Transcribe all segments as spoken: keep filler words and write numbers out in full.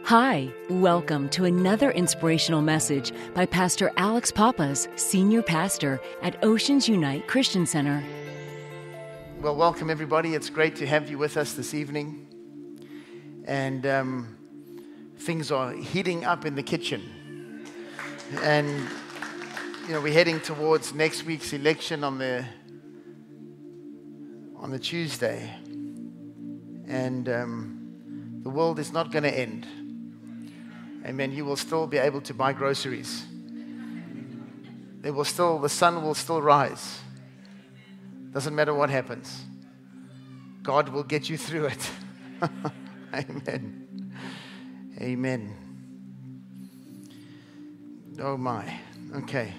Hi, welcome to another inspirational message by Pastor Alex Pappas, Senior Pastor at Oceans Unite Christian Center. Well, welcome everybody. It's great to have you with us this evening. And um, things are heating up in the kitchen. And, you know, we're heading towards next week's election on the on the Tuesday. And um, the world is not going to end. Amen. You will still be able to buy groceries. There will still, the sun will still rise. Doesn't matter what happens. God will get you through it. Amen. Amen. Oh my. Okay.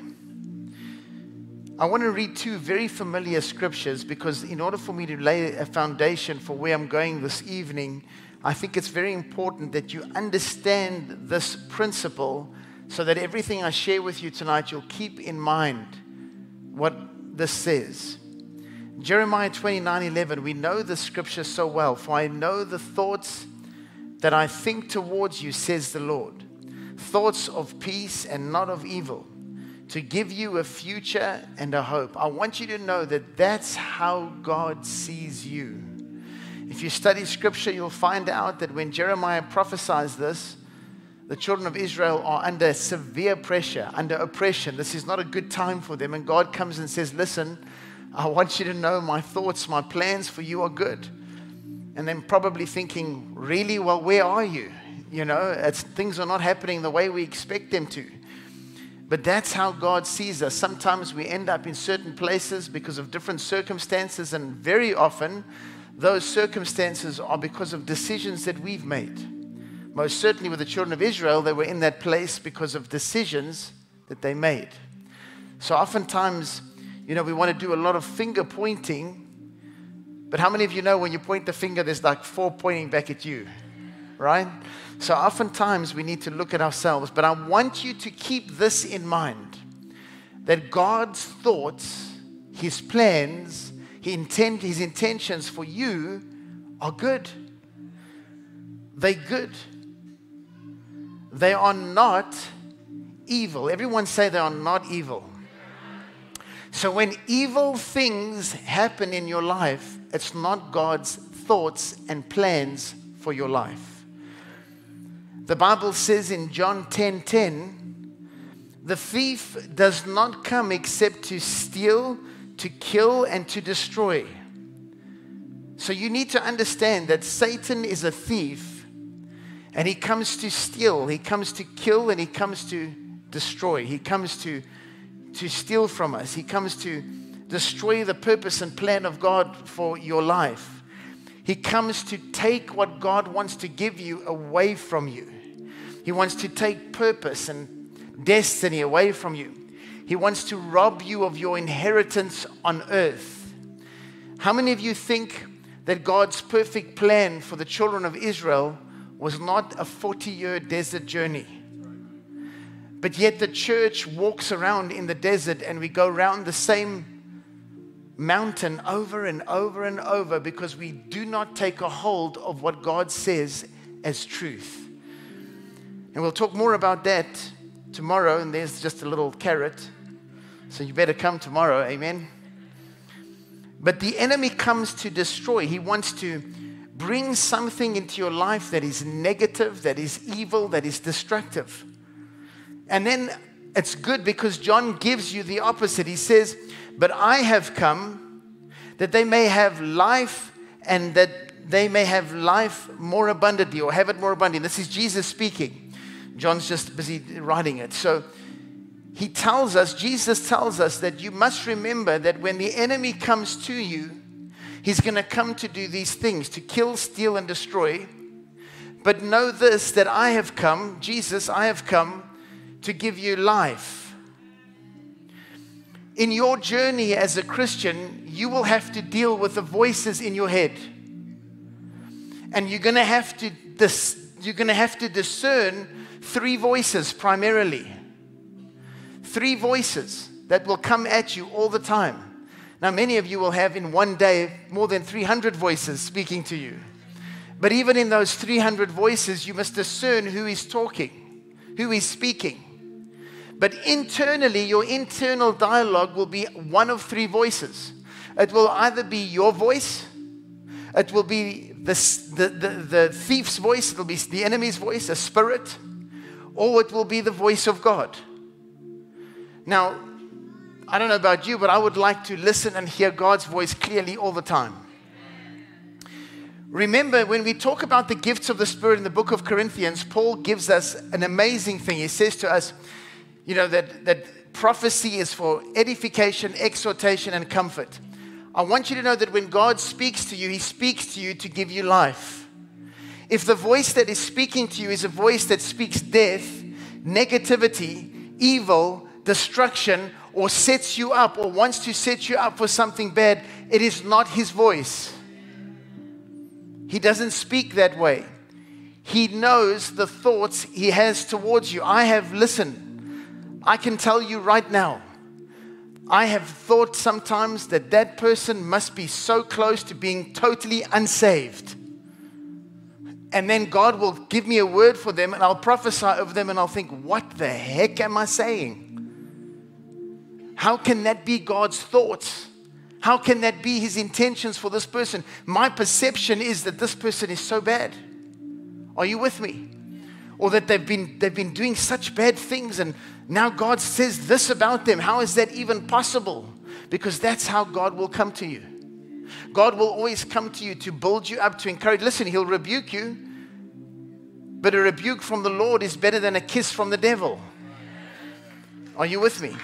I want to read two very familiar scriptures because in order for me to lay a foundation for where I'm going this evening, I think it's very important that you understand this principle so that everything I share with you tonight, you'll keep in mind what this says. Jeremiah twenty-nine eleven, we know the scripture so well. For I know the thoughts that I think towards you, says the Lord. Thoughts of peace and not of evil, to give you a future and a hope. I want you to know that that's how God sees you. If you study scripture, you'll find out that when Jeremiah prophesies this, the children of Israel are under severe pressure, under oppression. This is not a good time for them. And God comes and says, listen, I want you to know my thoughts, my plans for you are good. And then probably thinking, really? Well, where are you? You know, it's, things are not happening the way we expect them to. But that's how God sees us. Sometimes we end up in certain places because of different circumstances, and very often those circumstances are because of decisions that we've made. Most certainly with the children of Israel, they were in that place because of decisions that they made. So oftentimes, you know, we want to do a lot of finger pointing, but how many of you know when you point the finger, there's like four pointing back at you, right? So oftentimes we need to look at ourselves, but I want you to keep this in mind, that God's thoughts, His plans, He intend, His intentions for you are good. They're good. They are not evil. Everyone say they are not evil. So when evil things happen in your life, it's not God's thoughts and plans for your life. The Bible says in John ten ten, the thief does not come except to steal, to kill, and to destroy. So you need to understand that Satan is a thief, and he comes to steal, he comes to kill, and he comes to destroy. He comes to, to steal from us. He comes to destroy the purpose and plan of God for your life. He comes to take what God wants to give you away from you. He wants to take purpose and destiny away from you. He wants to rob you of your inheritance on earth. How many of you think that God's perfect plan for the children of Israel was not a forty-year desert journey? But yet the church walks around in the desert and we go around the same mountain over and over and over because we do not take a hold of what God says as truth. And we'll talk more about that tomorrow, and there's just a little carrot. So you better come tomorrow, amen? But the enemy comes to destroy. He wants to bring something into your life that is negative, that is evil, that is destructive. And then it's good because John gives you the opposite. He says, but I have come that they may have life and that they may have life more abundantly, or have it more abundantly. This is Jesus speaking. John's just busy writing it. So He tells us, Jesus tells us that you must remember that when the enemy comes to you, he's going to come to do these things, to kill, steal, and destroy. But know this, that I have come, Jesus, I have come to give you life. In your journey as a Christian, you will have to deal with the voices in your head. And you're going to have to dis- you're going to have to discern three voices primarily. Three voices that will come at you all the time. Now, many of you will have in one day more than three hundred voices speaking to you. But even in those three hundred voices, you must discern who is talking, who is speaking. But internally, your internal dialogue will be one of three voices. It will either be your voice, it will be the, the, the, the thief's voice, it will be the enemy's voice, a spirit, or it will be the voice of God. Now, I don't know about you, but I would like to listen and hear God's voice clearly all the time. Remember, when we talk about the gifts of the Spirit in the book of Corinthians, Paul gives us an amazing thing. He says to us, you know, that, that prophecy is for edification, exhortation, and comfort. I want you to know that when God speaks to you, He speaks to you to give you life. If the voice that is speaking to you is a voice that speaks death, negativity, evil, destruction, or sets you up or wants to set you up for something bad, it is not His voice. He doesn't speak that way. He knows the thoughts He has towards you. I have listened. I can tell you right now, I have thought sometimes that that person must be so close to being totally unsaved. And then God will give me a word for them and I'll prophesy over them and I'll think, what the heck am I saying? How can that be God's thoughts? How can that be His intentions for this person? My perception is that this person is so bad. Are you with me? Or that they've been, they've been doing such bad things and now God says this about them. How is that even possible? Because that's how God will come to you. God will always come to you to build you up, to encourage. Listen, He'll rebuke you, but a rebuke from the Lord is better than a kiss from the devil. Are you with me?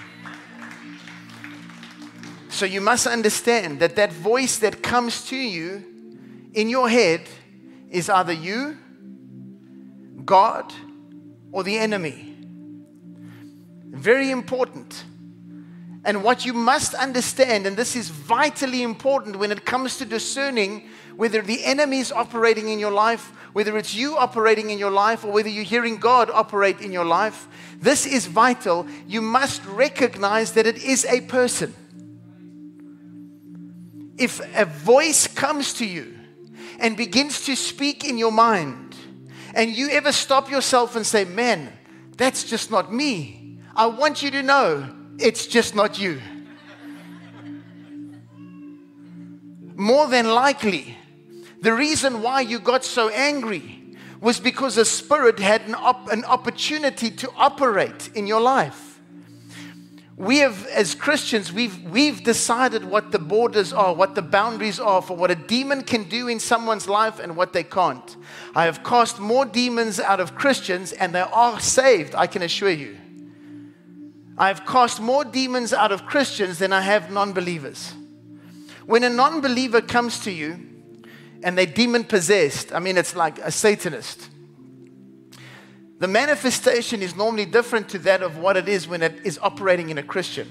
So you must understand that that voice that comes to you in your head is either you, God, or the enemy. Very important. And what you must understand, and this is vitally important when it comes to discerning whether the enemy is operating in your life, whether it's you operating in your life, or whether you're hearing God operate in your life, this is vital. You must recognize that it is a person. If a voice comes to you and begins to speak in your mind, and you ever stop yourself and say, man, that's just not me, I want you to know it's just not you. More than likely, the reason why you got so angry was because a spirit had an, op- an opportunity to operate in your life. We have, as Christians, we've, we've decided what the borders are, what the boundaries are for what a demon can do in someone's life and what they can't. I have cast more demons out of Christians and they are saved, I can assure you. I have cast more demons out of Christians than I have non-believers. When a non-believer comes to you and they're demon-possessed, I mean, it's like a Satanist. The manifestation is normally different to that of what it is when it is operating in a Christian.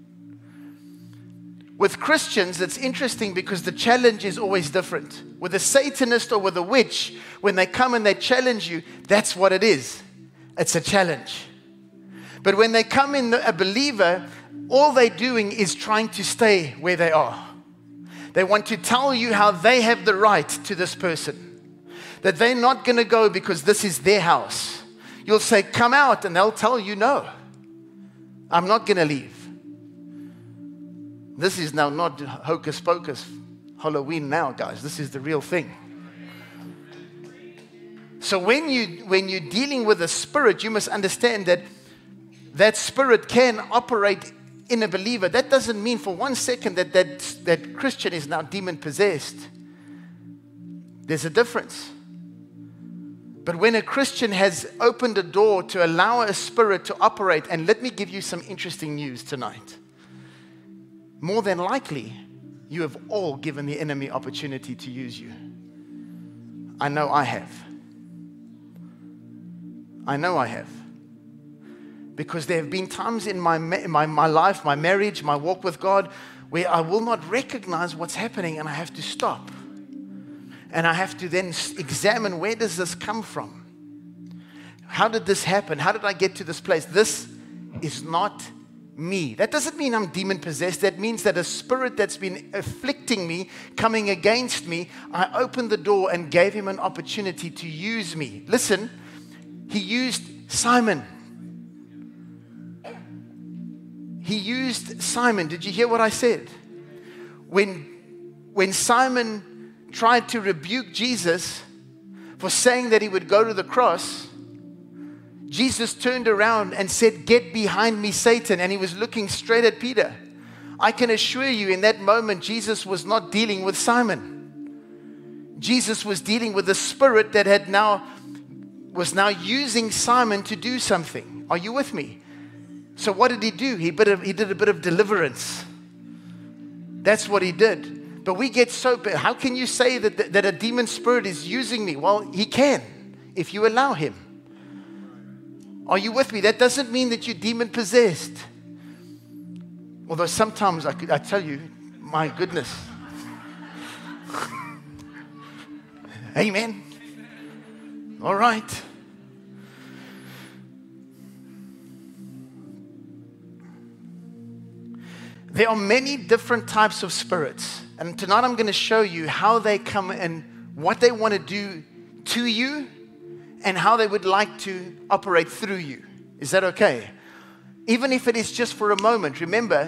With Christians, it's interesting because the challenge is always different. With a Satanist or with a witch, when they come and they challenge you, that's what it is. It's a challenge. But when they come in a believer, all they're doing is trying to stay where they are. They want to tell you how they have the right to this person. That they're not going to go because this is their house. You'll say, come out, and they'll tell you, no, I'm not going to leave. This is now not hocus pocus Halloween now, guys. This is the real thing. So when, you, when you're dealing with a spirit, you must understand that that spirit can operate in a believer. That doesn't mean for one second that that, that Christian is now demon-possessed. There's a difference. But when a Christian has opened a door to allow a spirit to operate, and let me give you some interesting news tonight. More than likely, you have all given the enemy opportunity to use you. I know I have. I know I have. Because there have been times in my, in my, my life, my marriage, my walk with God, where I will not recognize what's happening and I have to stop. And I have to then examine, where does this come from? How did this happen? How did I get to this place? This is not me. That doesn't mean I'm demon-possessed. That means that a spirit that's been afflicting me, coming against me, I opened the door and gave him an opportunity to use me. Listen, he used Simon. He used Simon. Did you hear what I said? When, when Simon tried to rebuke Jesus for saying that he would go to the cross, Jesus turned around and said, "Get behind me, Satan." And he was looking straight at Peter. I can assure you, in that moment, Jesus was not dealing with Simon. Jesus was dealing with the spirit that had now, was now using Simon to do something. Are you with me? So what did he do? He, bit of, he did a bit of deliverance. That's what he did. But we get so, how can you say that, that a demon spirit is using me? Well, he can, if you allow him. Are you with me? That doesn't mean that you're demon-possessed. Although sometimes, I, could, I tell you, my goodness. Amen. All right. There are many different types of spirits. And tonight I'm going to show you how they come and what they want to do to you, and how they would like to operate through you. Is that okay? Even if it is just for a moment. Remember,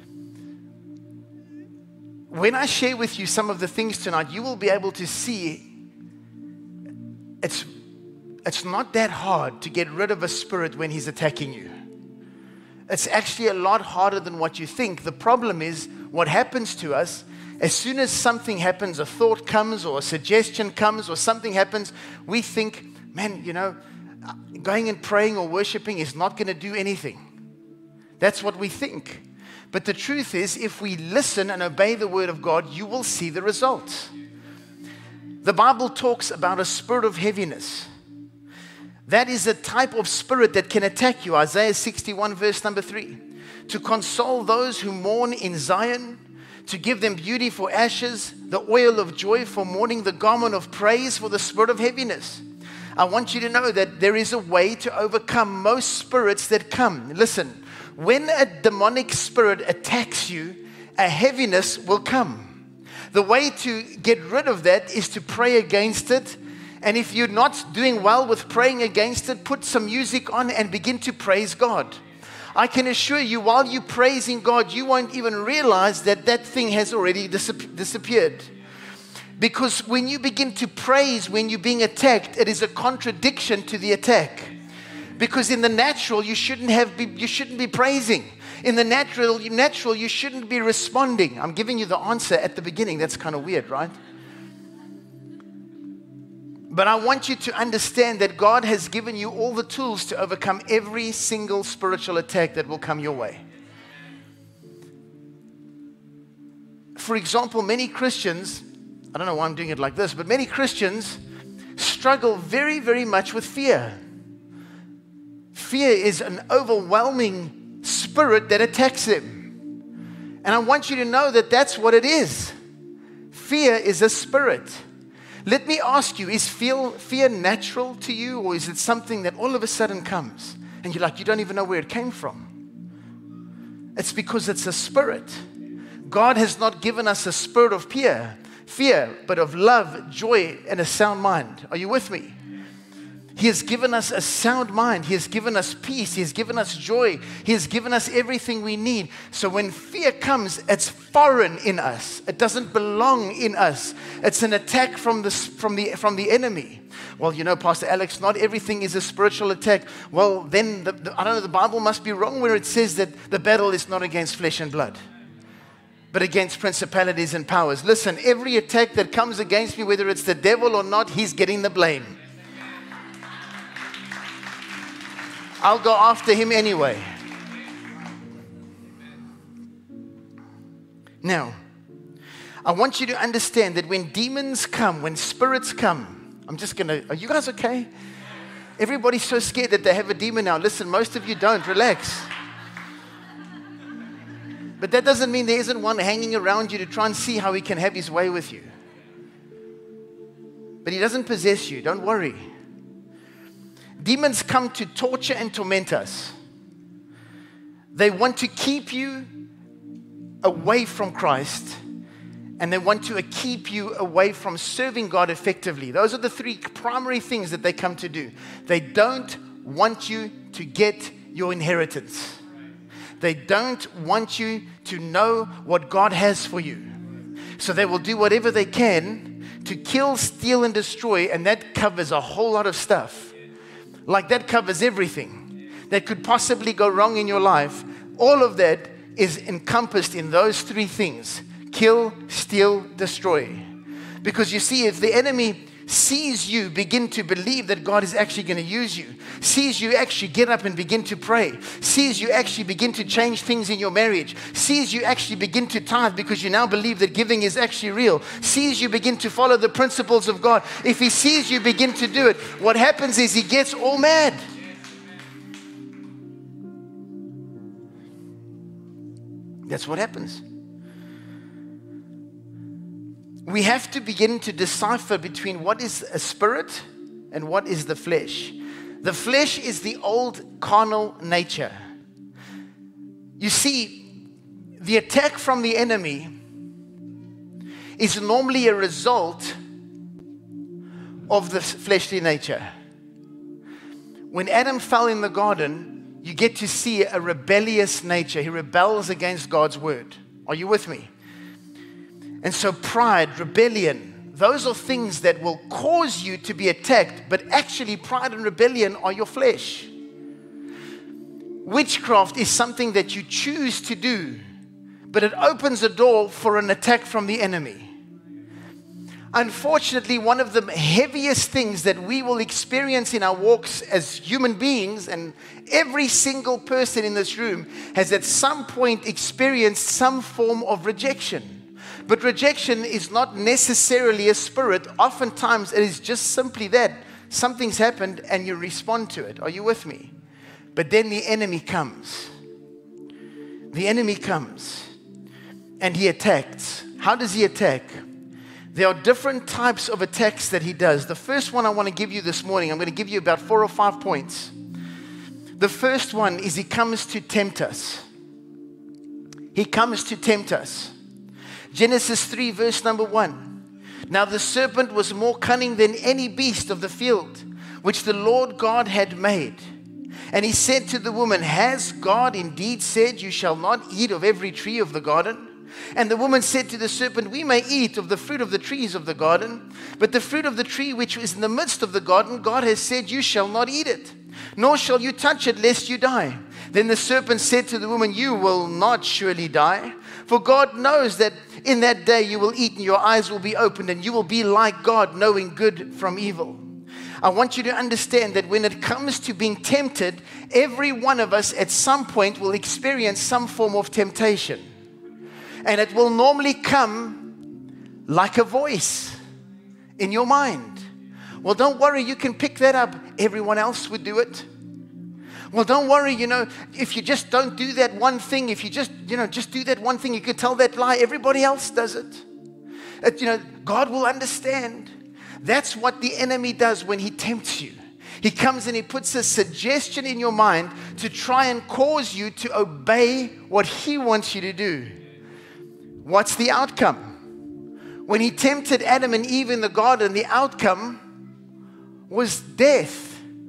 when I share with you some of the things tonight, you will be able to see it's, it's not that hard to get rid of a spirit when he's attacking you. It's actually a lot harder than what you think. The problem is what happens to us. As soon as something happens, a thought comes or a suggestion comes or something happens, we think, man, you know, going and praying or worshiping is not going to do anything. That's what we think. But the truth is, if we listen and obey the word of God, you will see the results. The Bible talks about a spirit of heaviness. That is a type of spirit that can attack you. Isaiah sixty-one verse number three. To console those who mourn in Zion, to give them beauty for ashes, the oil of joy for mourning, the garment of praise for the spirit of heaviness. I want you to know that there is a way to overcome most spirits that come. Listen, when a demonic spirit attacks you, a heaviness will come. The way to get rid of that is to pray against it. And if you're not doing well with praying against it, put some music on and begin to praise God. I can assure you, while you're praising God, you won't even realize that that thing has already disap- disappeared. Because when you begin to praise when you're being attacked, it is a contradiction to the attack. Because in the natural, you shouldn't have be, you shouldn't be praising. In the natural, natural, you shouldn't be responding. I'm giving you the answer at the beginning. That's kind of weird, right? But I want you to understand that God has given you all the tools to overcome every single spiritual attack that will come your way. For example, many Christians, I don't know why I'm doing it like this, but many Christians struggle very, very much with fear. Fear is an overwhelming spirit that attacks them. And I want you to know that that's what it is. Fear is a spirit. Let me ask you, is fear, fear natural to you, or is it something that all of a sudden comes and you're like, you don't even know where it came from? It's because it's a spirit. God has not given us a spirit of fear, fear, but of love, joy, and a sound mind. Are you with me? He has given us a sound mind. He has given us peace. He has given us joy. He has given us everything we need. So when fear comes, it's foreign in us. It doesn't belong in us. It's an attack from the, from the, from the enemy. Well, you know, Pastor Alex, not everything is a spiritual attack. Well, then, the, the, I don't know, the Bible must be wrong where it says that the battle is not against flesh and blood, but against principalities and powers. Listen, every attack that comes against me, whether it's the devil or not, he's getting the blame. I'll go after him anyway. Now, I want you to understand that when demons come, when spirits come, I'm just going to, are you guys okay? Everybody's so scared that they have a demon now. Listen, most of you don't. Relax. But that doesn't mean there isn't one hanging around you to try and see how he can have his way with you. But he doesn't possess you. Don't worry. Demons come to torture and torment us. They want to keep you away from Christ, and they want to keep you away from serving God effectively. Those are the three primary things that they come to do. They don't want you to get your inheritance. They don't want you to know what God has for you. So they will do whatever they can to kill, steal, and destroy, and that covers a whole lot of stuff. Like that covers everything that could possibly go wrong in your life. All of that is encompassed in those three things: kill, steal, destroy. Because you see, if the enemy sees you begin to believe that God is actually going to use you, sees you actually get up and begin to pray, sees you actually begin to change things in your marriage, sees you actually begin to tithe because you now believe that giving is actually real, sees you begin to follow the principles of God, if he sees you begin to do it, what happens is he gets all mad. That's what happens. We have to begin to decipher between what is a spirit and what is the flesh. The flesh is the old carnal nature. You see, the attack from the enemy is normally a result of the fleshly nature. When Adam fell in the garden, you get to see a rebellious nature. He rebels against God's word. Are you with me? And so pride, rebellion, those are things that will cause you to be attacked, but actually pride and rebellion are your flesh. Witchcraft is something that you choose to do, but it opens a door for an attack from the enemy. Unfortunately, one of the heaviest things that we will experience in our walks as human beings, and every single person in this room has at some point experienced some form of rejection. But rejection is not necessarily a spirit. Oftentimes it is just simply that. Something's happened and you respond to it. Are you with me? But then the enemy comes. The enemy comes and he attacks. How does he attack? There are different types of attacks that he does. The first one I want to give you this morning, I'm going to give you about four or five points. The first one is he comes to tempt us. He comes to tempt us. Genesis three, verse number one. Now the serpent was more cunning than any beast of the field, which the Lord God had made. And he said to the woman, has God indeed said, you shall not eat of every tree of the garden? And the woman said to the serpent, we may eat of the fruit of the trees of the garden, but the fruit of the tree which is in the midst of the garden, God has said, you shall not eat it, nor shall you touch it, lest you die. Then the serpent said to the woman, you will not surely die, for God knows that in that day you will eat and your eyes will be opened and you will be like God, knowing good from evil. I want you to understand that when it comes to being tempted, every one of us at some point will experience some form of temptation. And it will normally come like a voice in your mind. Well, don't worry, you can pick that up. Everyone else would do it. Well, don't worry, you know, if you just don't do that one thing, if you just, you know, just do that one thing, you could tell that lie, everybody else does it. it. You know, God will understand. That's what the enemy does when he tempts you. He comes and he puts a suggestion in your mind to try and cause you to obey what he wants you to do. What's the outcome? When he tempted Adam and Eve in the garden, the outcome was death.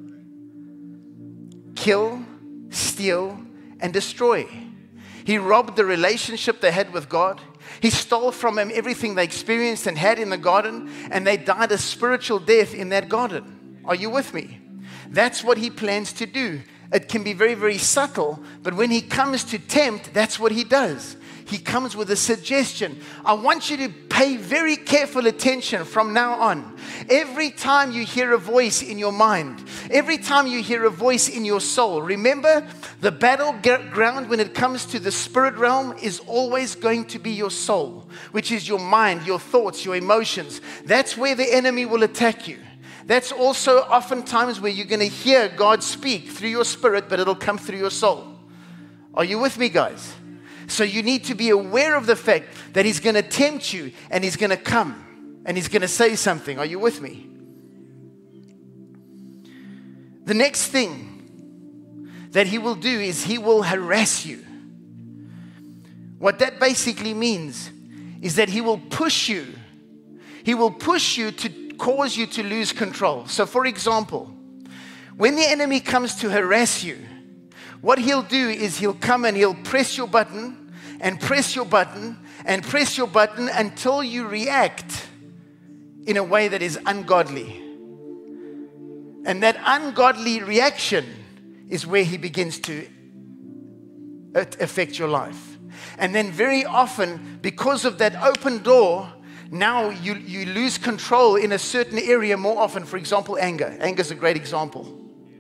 Kill, steal, and destroy. He robbed the relationship they had with God. He stole from them everything they experienced and had in the garden, and they died a spiritual death in that garden. Are you with me? That's what he plans to do. It can be very, very subtle, but when he comes to tempt, that's what he does. He comes with a suggestion. I want you to pay very careful attention from now on. Every time you hear a voice in your mind, every time you hear a voice in your soul, remember the battleground when it comes to the spirit realm is always going to be your soul, which is your mind, your thoughts, your emotions. That's where the enemy will attack you. That's also oftentimes where you're going to hear God speak through your spirit, but it'll come through your soul. Are you with me, guys? So you need to be aware of the fact that he's going to tempt you and he's going to come and he's going to say something. Are you with me? The next thing that he will do is he will harass you. What that basically means is that he will push you. He will push you to cause you to lose control. So for example, when the enemy comes to harass you, what he'll do is he'll come and he'll press your button and press your button and press your button until you react in a way that is ungodly. And that ungodly reaction is where he begins to affect your life. And then very often, because of that open door, now you, you lose control in a certain area more often. For example, anger. Anger is a great example.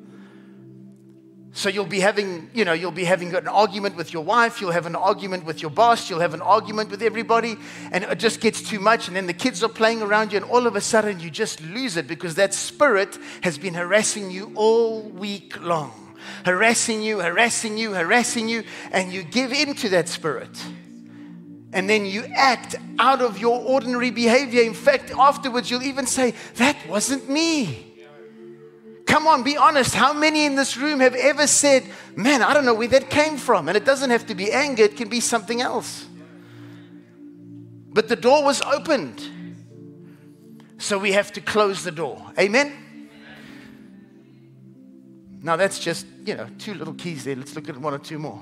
So you'll be having, you know, you'll be having an argument with your wife, you'll have an argument with your boss, you'll have an argument with everybody, and it just gets too much, and then the kids are playing around you, and all of a sudden you just lose it because that spirit has been harassing you all week long. Harassing you, harassing you, harassing you, and you give in to that spirit. And then you act out of your ordinary behavior. In fact, afterwards you'll even say, that wasn't me. Come on, be honest. How many in this room have ever said, man, I don't know where that came from? And it doesn't have to be anger, it can be something else. But the door was opened. So we have to close the door. Amen? Now that's just, you know, two little keys there. Let's look at one or two more.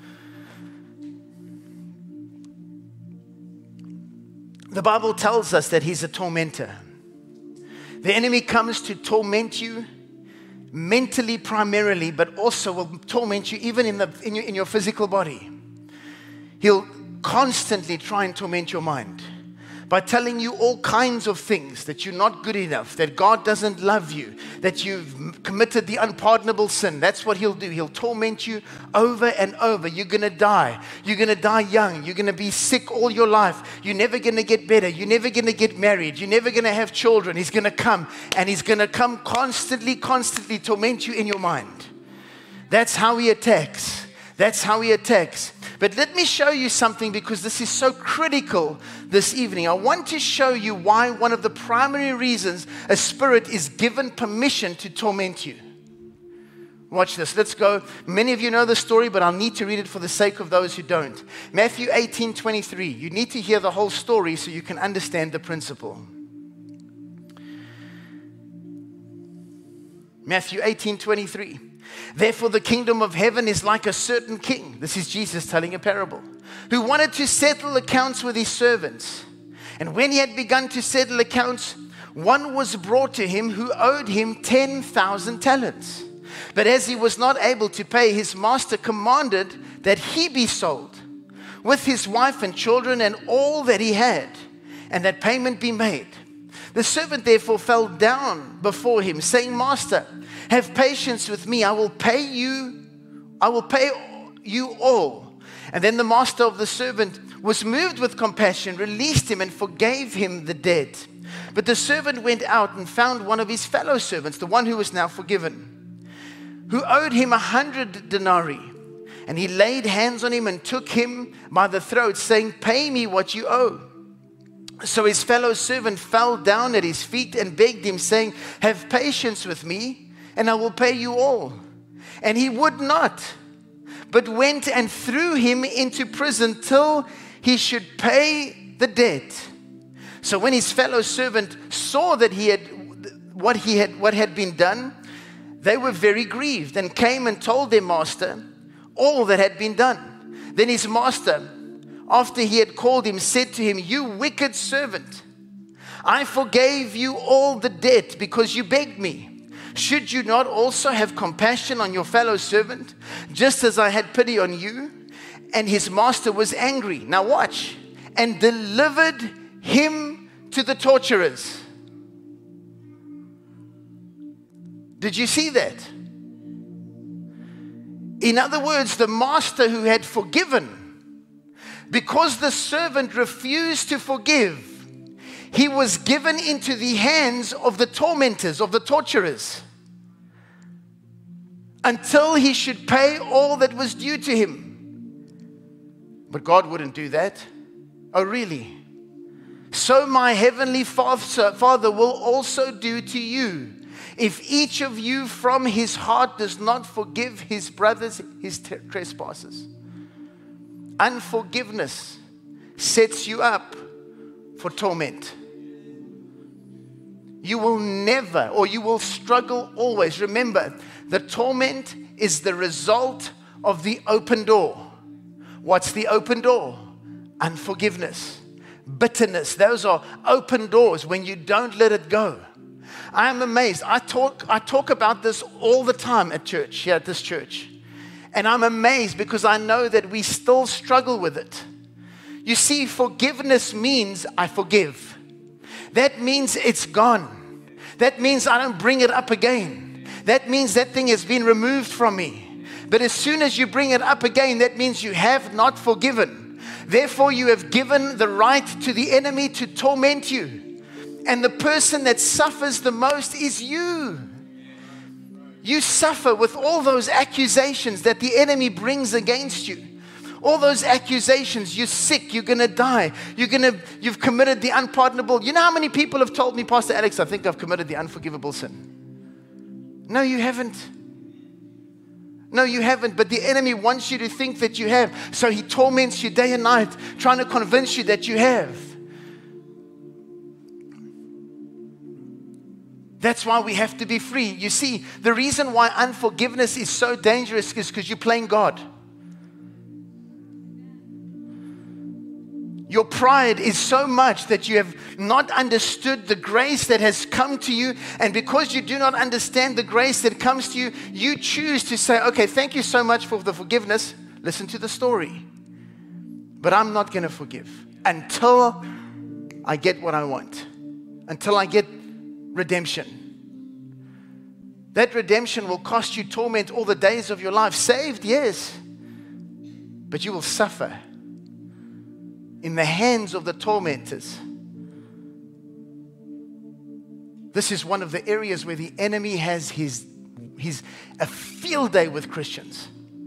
The Bible tells us that he's a tormentor. The enemy comes to torment you mentally primarily, but also will torment you even in, the, in, your, in your physical body. He'll constantly try and torment your mind by telling you all kinds of things, that you're not good enough, that God doesn't love you, that you've committed the unpardonable sin. That's what he'll do. He'll torment you over and over. You're going to die. You're going to die young. You're going to be sick all your life. You're never going to get better. You're never going to get married. You're never going to have children. He's going to come, and he's going to come constantly, constantly torment you in your mind. That's how he attacks. That's how he attacks. But let me show you something, because this is so critical this evening. I want to show you why one of the primary reasons a spirit is given permission to torment you. Watch this. Let's go. Many of you know the story, but I'll need to read it for the sake of those who don't. Matthew eighteen twenty-three. You need to hear the whole story so you can understand the principle. Matthew eighteen twenty-three. Therefore, the kingdom of heaven is like a certain king. This is Jesus telling a parable. Who wanted to settle accounts with his servants. And when he had begun to settle accounts, one was brought to him who owed him ten thousand talents. But as he was not able to pay, his master commanded that he be sold, with his wife and children and all that he had, and that payment be made. The servant therefore fell down before him, saying, Master, have patience with me. I will pay you. I will pay you all. And then the master of the servant was moved with compassion, released him, and forgave him the debt. But the servant went out and found one of his fellow servants, the one who was now forgiven, who owed him a hundred denarii. And he laid hands on him and took him by the throat, saying, Pay me what you owe. So his fellow servant fell down at his feet and begged him, saying, Have patience with me, and I will pay you all. And he would not, but went and threw him into prison till he should pay the debt. So when his fellow servant saw that he had what he had what had been done, they were very grieved, and came and told their master all that had been done. Then his master, after he had called him, said to him, You wicked servant, I forgave you all the debt because you begged me. Should you not also have compassion on your fellow servant, just as I had pity on you? And his master was angry. Now watch. And delivered him to the torturers. Did you see that? In other words, the master who had forgiven, because the servant refused to forgive, he was given into the hands of the tormentors, of the torturers, until he should pay all that was due to him. But God wouldn't do that. Oh, really? So my heavenly Father will also do to you if each of you from his heart does not forgive his brothers his t- trespasses. Unforgiveness sets you up for torment. You will never, or you will struggle always. Remember, the torment is the result of the open door. What's the open door? Unforgiveness, bitterness. Those are open doors when you don't let it go. I am amazed. I talk, I talk about this all the time at church, here at this church. And I'm amazed because I know that we still struggle with it. You see, forgiveness means I forgive. That means it's gone. That means I don't bring it up again. That means that thing has been removed from me. But as soon as you bring it up again, that means you have not forgiven. Therefore, you have given the right to the enemy to torment you. And the person that suffers the most is you. You suffer with all those accusations that the enemy brings against you. All those accusations, you're sick, you're going to die, you're going to, you've committed the unpardonable. You know how many people have told me, Pastor Alex, I think I've committed the unforgivable sin. No, you haven't. No, you haven't, but the enemy wants you to think that you have. So he torments you day and night, trying to convince you that you have. That's why we have to be free. You see, the reason why unforgiveness is so dangerous is because you're playing God. Your pride is so much that you have not understood the grace that has come to you. And because you do not understand the grace that comes to you, you choose to say, okay, thank you so much for the forgiveness. Listen to the story. But I'm not going to forgive until I get what I want. Until I get redemption. That redemption will cost you torment all the days of your life. Saved, yes. But you will suffer in the hands of the tormentors. This is one of the areas where the enemy has his, his a field day with Christians.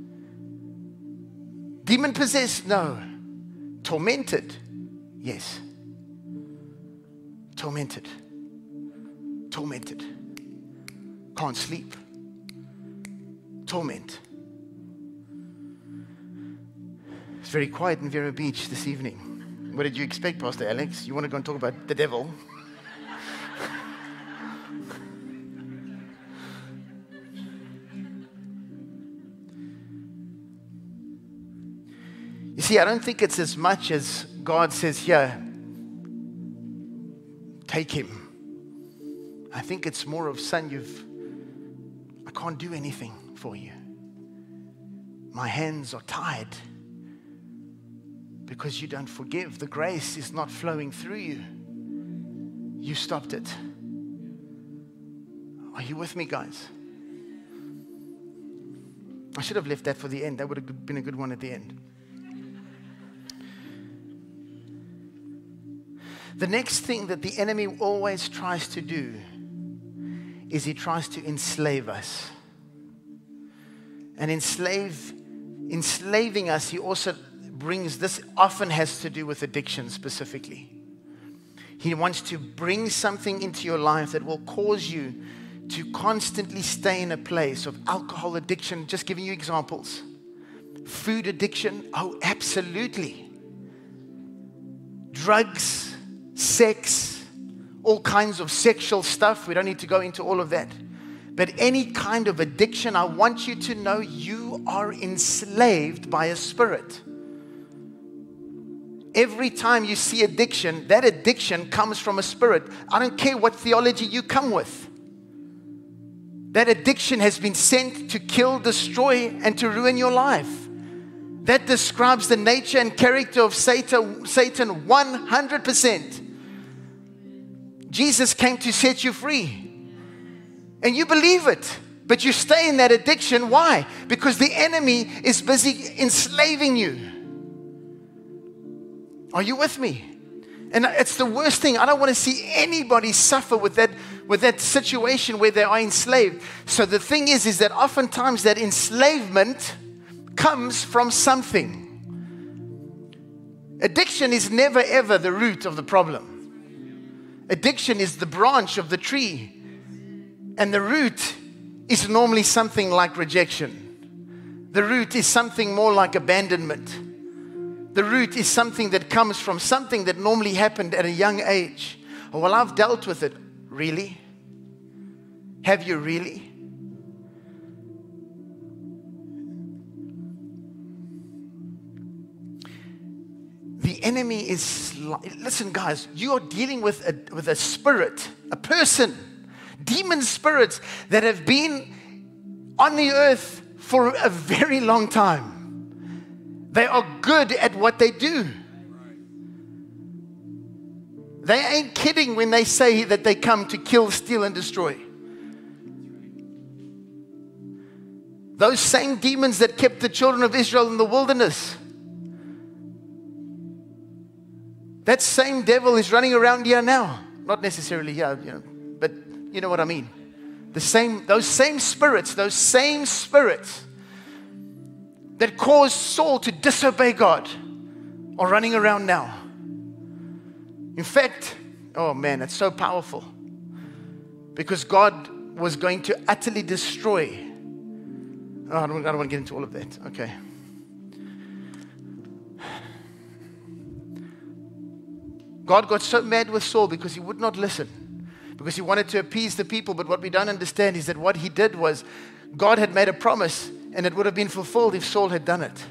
Demon possessed? No. Tormented? Yes. Tormented. Tormented. Can't sleep. Torment. It's very quiet in Vero Beach this evening. What did you expect, Pastor Alex? You want to go and talk about the devil? You see, I don't think it's as much as God says here, take him. I think it's more of, son, you've, I can't do anything for you. My hands are tied. Because you don't forgive. The grace is not flowing through you. You stopped it. Are you with me, guys? I should have left that for the end. That would have been a good one at the end. The next thing that the enemy always tries to do is he tries to enslave us. And enslave, enslaving us, he also brings, this often has to do with addiction specifically. He wants to bring something into your life that will cause you to constantly stay in a place of alcohol addiction. Just giving you examples. Food addiction, oh, absolutely. Drugs, sex, all kinds of sexual stuff. We don't need to go into all of that. But any kind of addiction, I want you to know you are enslaved by a spirit. Every time you see addiction, that addiction comes from a spirit. I don't care what theology you come with. That addiction has been sent to kill, destroy, and to ruin your life. That describes the nature and character of Satan, Satan one hundred percent. Jesus came to set you free. And you believe it. But you stay in that addiction. Why? Because the enemy is busy enslaving you. Are you with me? And it's the worst thing. I don't want to see anybody suffer with that, with that situation where they are enslaved. So the thing is, is that oftentimes that enslavement comes from something. Addiction is never ever the root of the problem. Addiction is the branch of the tree. And the root is normally something like rejection. The root is something more like abandonment. The root is something that comes from something that normally happened at a young age. Oh, well, I've dealt with it. Really? Have you really? The enemy is, listen guys, you are dealing with a, with a spirit, a person, demon spirits that have been on the earth for a very long time. They are good at what they do. They ain't kidding when they say that they come to kill, steal, and destroy. Those same demons that kept the children of Israel in the wilderness, that same devil is running around here now. Not necessarily here, you know, but you know what I mean. The same, those same spirits, those same spirits that caused Saul to disobey God are running around now. In fact, oh man, it's so powerful. Because God was going to utterly destroy. Oh, I don't, I don't want to get into all of that. Okay. God got so mad with Saul because he would not listen. Because he wanted to appease the people. But what we don't understand is that what he did was God had made a promise and it would have been fulfilled if Saul had done it.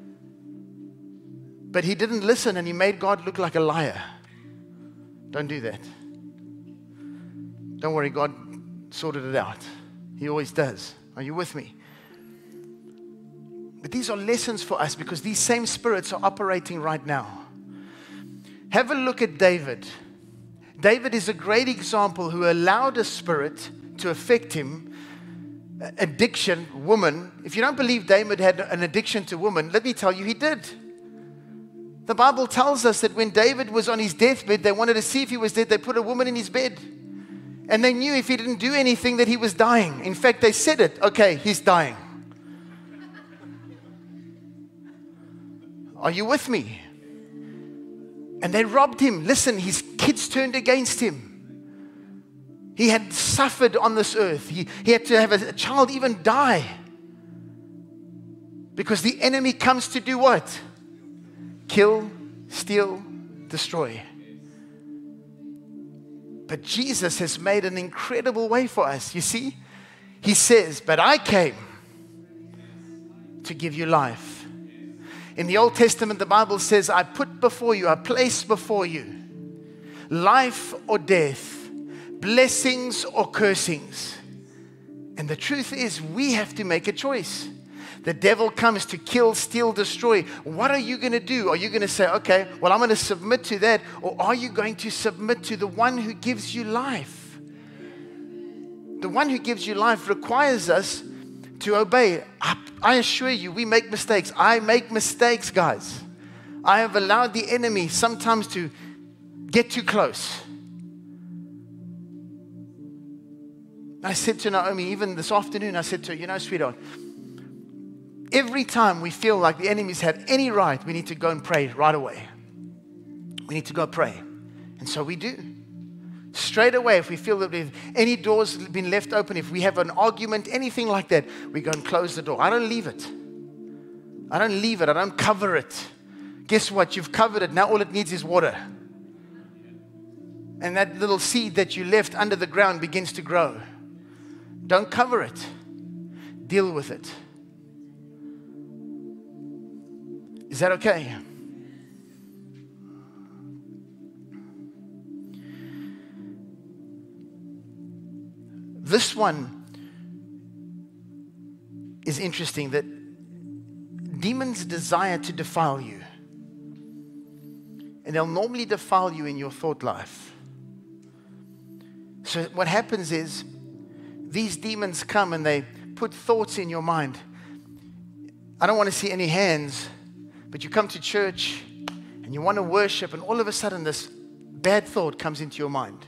But he didn't listen and he made God look like a liar. Don't do that. Don't worry, God sorted it out. He always does. Are you with me? But these are lessons for us because these same spirits are operating right now. Have a look at David. David is a great example who allowed a spirit to affect him. Addiction, woman. If you don't believe David had an addiction to women, let me tell you, he did. The Bible tells us that when David was on his deathbed, they wanted to see if he was dead. They put a woman in his bed. And they knew if he didn't do anything that he was dying. In fact, they said it. Okay, he's dying. Are you with me? And they robbed him. Listen, his kids turned against him. He had suffered on this earth. He, he had to have a, a child even die. Because the enemy comes to do what? Kill, steal, destroy. But Jesus has made an incredible way for us. You see? He says, but I came to give you life. In the Old Testament, the Bible says, I put before you, I place before you life or death, blessings or cursings. And the truth is, we have to make a choice. The devil comes to kill, steal, destroy. What are you going to do? Are you going to say, okay, well, I'm going to submit to that? Or are you going to submit to the one who gives you life? The one who gives you life requires us to obey. I, I assure you, we make mistakes. I make mistakes, guys. I have allowed the enemy sometimes to get too close. I said to Naomi, even this afternoon, I said to her, you know, sweetheart, every time we feel like the enemy's had any right, we need to go and pray right away. We need to go pray. And so we do. Straight away, if we feel that if any doors have been left open, if we have an argument, anything like that, we go and close the door. I don't leave it. I don't leave it. I don't cover it. Guess what? You've covered it. Now all it needs is water. And that little seed that you left under the ground begins to grow. Don't cover it. Deal with it. Is that okay? This one is interesting, that demons desire to defile you. And they'll normally defile you in your thought life. So what happens is, these demons come and they put thoughts in your mind. I don't want to see any hands, but you come to church and you want to worship, and all of a sudden this bad thought comes into your mind.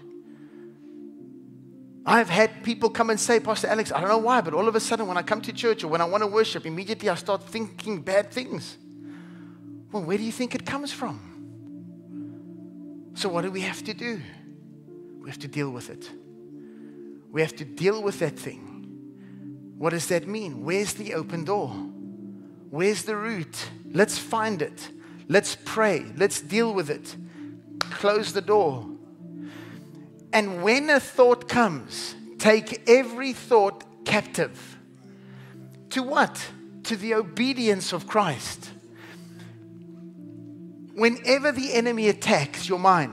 I've had people come and say, Pastor Alex, I don't know why, but all of a sudden when I come to church or when I want to worship, immediately I start thinking bad things. Well, where do you think it comes from? So what do we have to do? We have to deal with it. We have to deal with that thing. What does that mean? Where's the open door? Where's the root? Let's find it. Let's pray. Let's deal with it. Close the door. And when a thought comes, take every thought captive. To what? To the obedience of Christ. Whenever the enemy attacks your mind,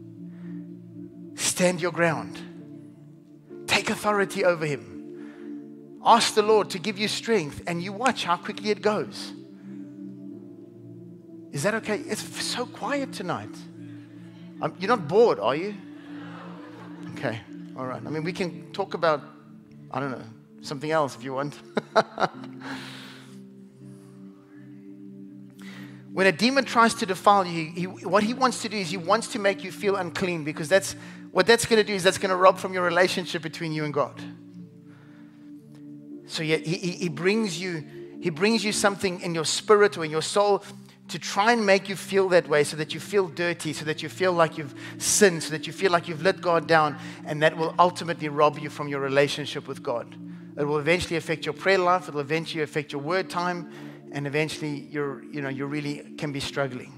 stand your ground. Take authority over him. Ask the Lord to give you strength, and you watch how quickly it goes. Is that okay? It's so quiet tonight. Um, you're not bored, are you? Okay, all right. I mean, we can talk about, I don't know, something else if you want. When a demon tries to defile you, he, what he wants to do is he wants to make you feel unclean, because that's what that's going to do is that's going to rob from your relationship between you and God. So he, he, he brings you he brings you something in your spirit or in your soul to try and make you feel that way, so that you feel dirty, so that you feel like you've sinned, so that you feel like you've let God down, and that will ultimately rob you from your relationship with God. It will eventually affect your prayer life. It will eventually affect your word time, and eventually you're, you know, you really can be struggling.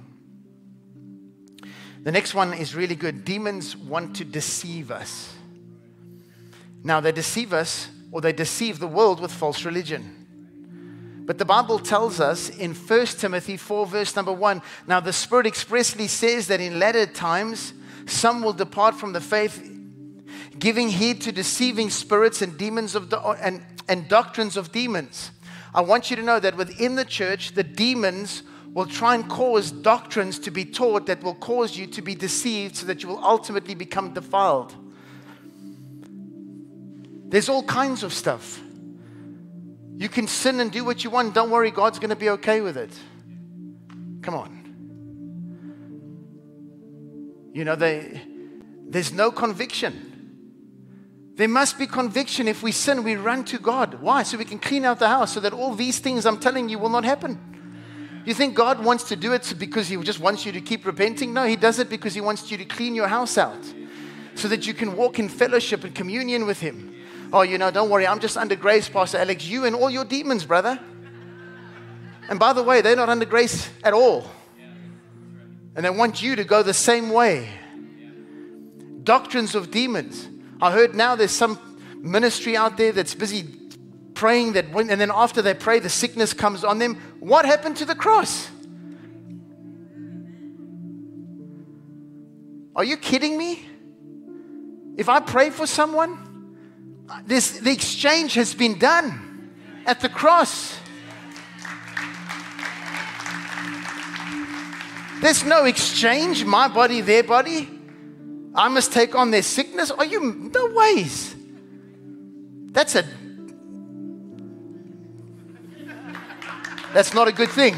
The next one is really good. Demons want to deceive us. Now, they deceive us, or they deceive the world with false religion. But the Bible tells us in First Timothy four, verse number one, now the Spirit expressly says that in latter times, some will depart from the faith, giving heed to deceiving spirits and demons of do- and, and doctrines of demons. I want you to know that within the church, the demons will try and cause doctrines to be taught that will cause you to be deceived, so that you will ultimately become defiled. There's all kinds of stuff. You can sin and do what you want. Don't worry, God's going to be okay with it. Come on. You know, they, there's no conviction. There must be conviction. If we sin, we run to God. Why? So we can clean out the house, so that all these things I'm telling you will not happen. You think God wants to do it because He just wants you to keep repenting? No, He does it because He wants you to clean your house out, so that you can walk in fellowship and communion with Him. Oh, you know, don't worry, I'm just under grace, Pastor Alex. You and all your demons, brother. And by the way, they're not under grace at all. And they want you to go the same way. Doctrines of demons. I heard now there's some ministry out there that's busy praying that when, and then after they pray, the sickness comes on them. What happened to the cross? Are you kidding me? If I pray for someone, This, the exchange has been done at the cross. There's no exchange, my body, their body. I must take on their sickness. Are you? No ways. That's a, that's not a good thing.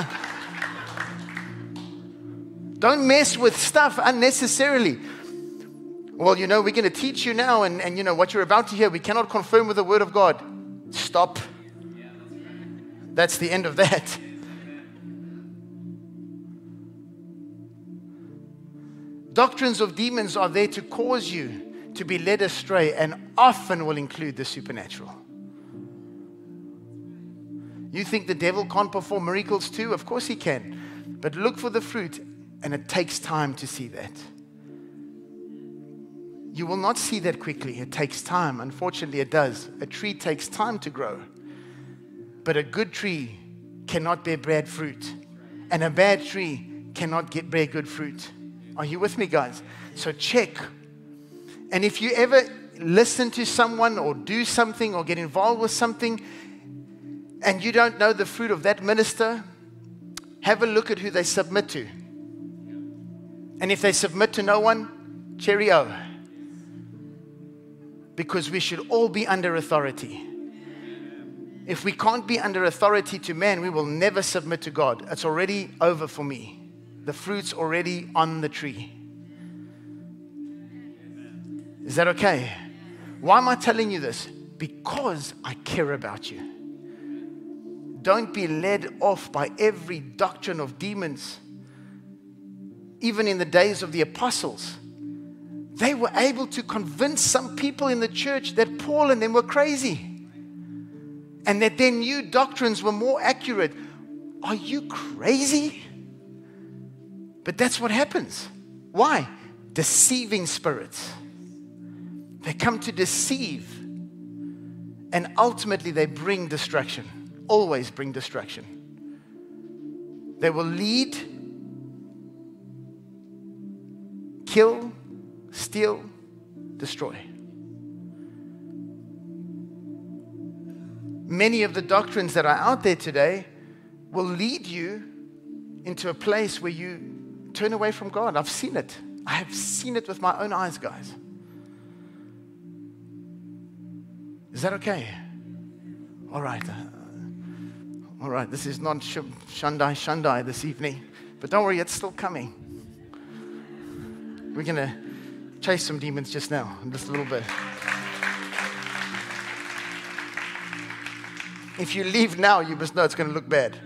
Don't mess with stuff unnecessarily. Well, you know, we're going to teach you now, and, and you know, what you're about to hear, we cannot confirm with the Word of God. Stop. Yeah, that's right. That's the end of that. Doctrines of demons are there to cause you to be led astray, and often will include the supernatural. You think the devil can't perform miracles too? Of course he can. But look for the fruit, and it takes time to see that. You will not see that quickly. It takes time. Unfortunately, it does. A tree takes time to grow. But a good tree cannot bear bad fruit. And a bad tree cannot get, bear good fruit. Are you with me, guys? So check. And if you ever listen to someone or do something or get involved with something and you don't know the fruit of that minister, have a look at who they submit to. And if they submit to no one, cheerio. Because we should all be under authority. If we can't be under authority to man, we will never submit to God. It's already over for me. The fruit's already on the tree. Is that okay? Why am I telling you this? Because I care about you. Don't be led off by every doctrine of demons. Even in the days of the apostles, they were able to convince some people in the church that Paul and them were crazy and that their new doctrines were more accurate. Are you crazy? But that's what happens. Why? Deceiving spirits. They come to deceive, and ultimately they bring destruction. Always bring destruction. They will lead, kill, steal, destroy. Many of the doctrines that are out there today will lead you into a place where you turn away from God. I've seen it. I have seen it with my own eyes, guys. Is that okay? All right. All right. This is not sh- Shandai Shandai this evening. But don't worry, it's still coming. We're going to chase some demons just now, in just a little bit. If you leave now, you must know it's going to look bad.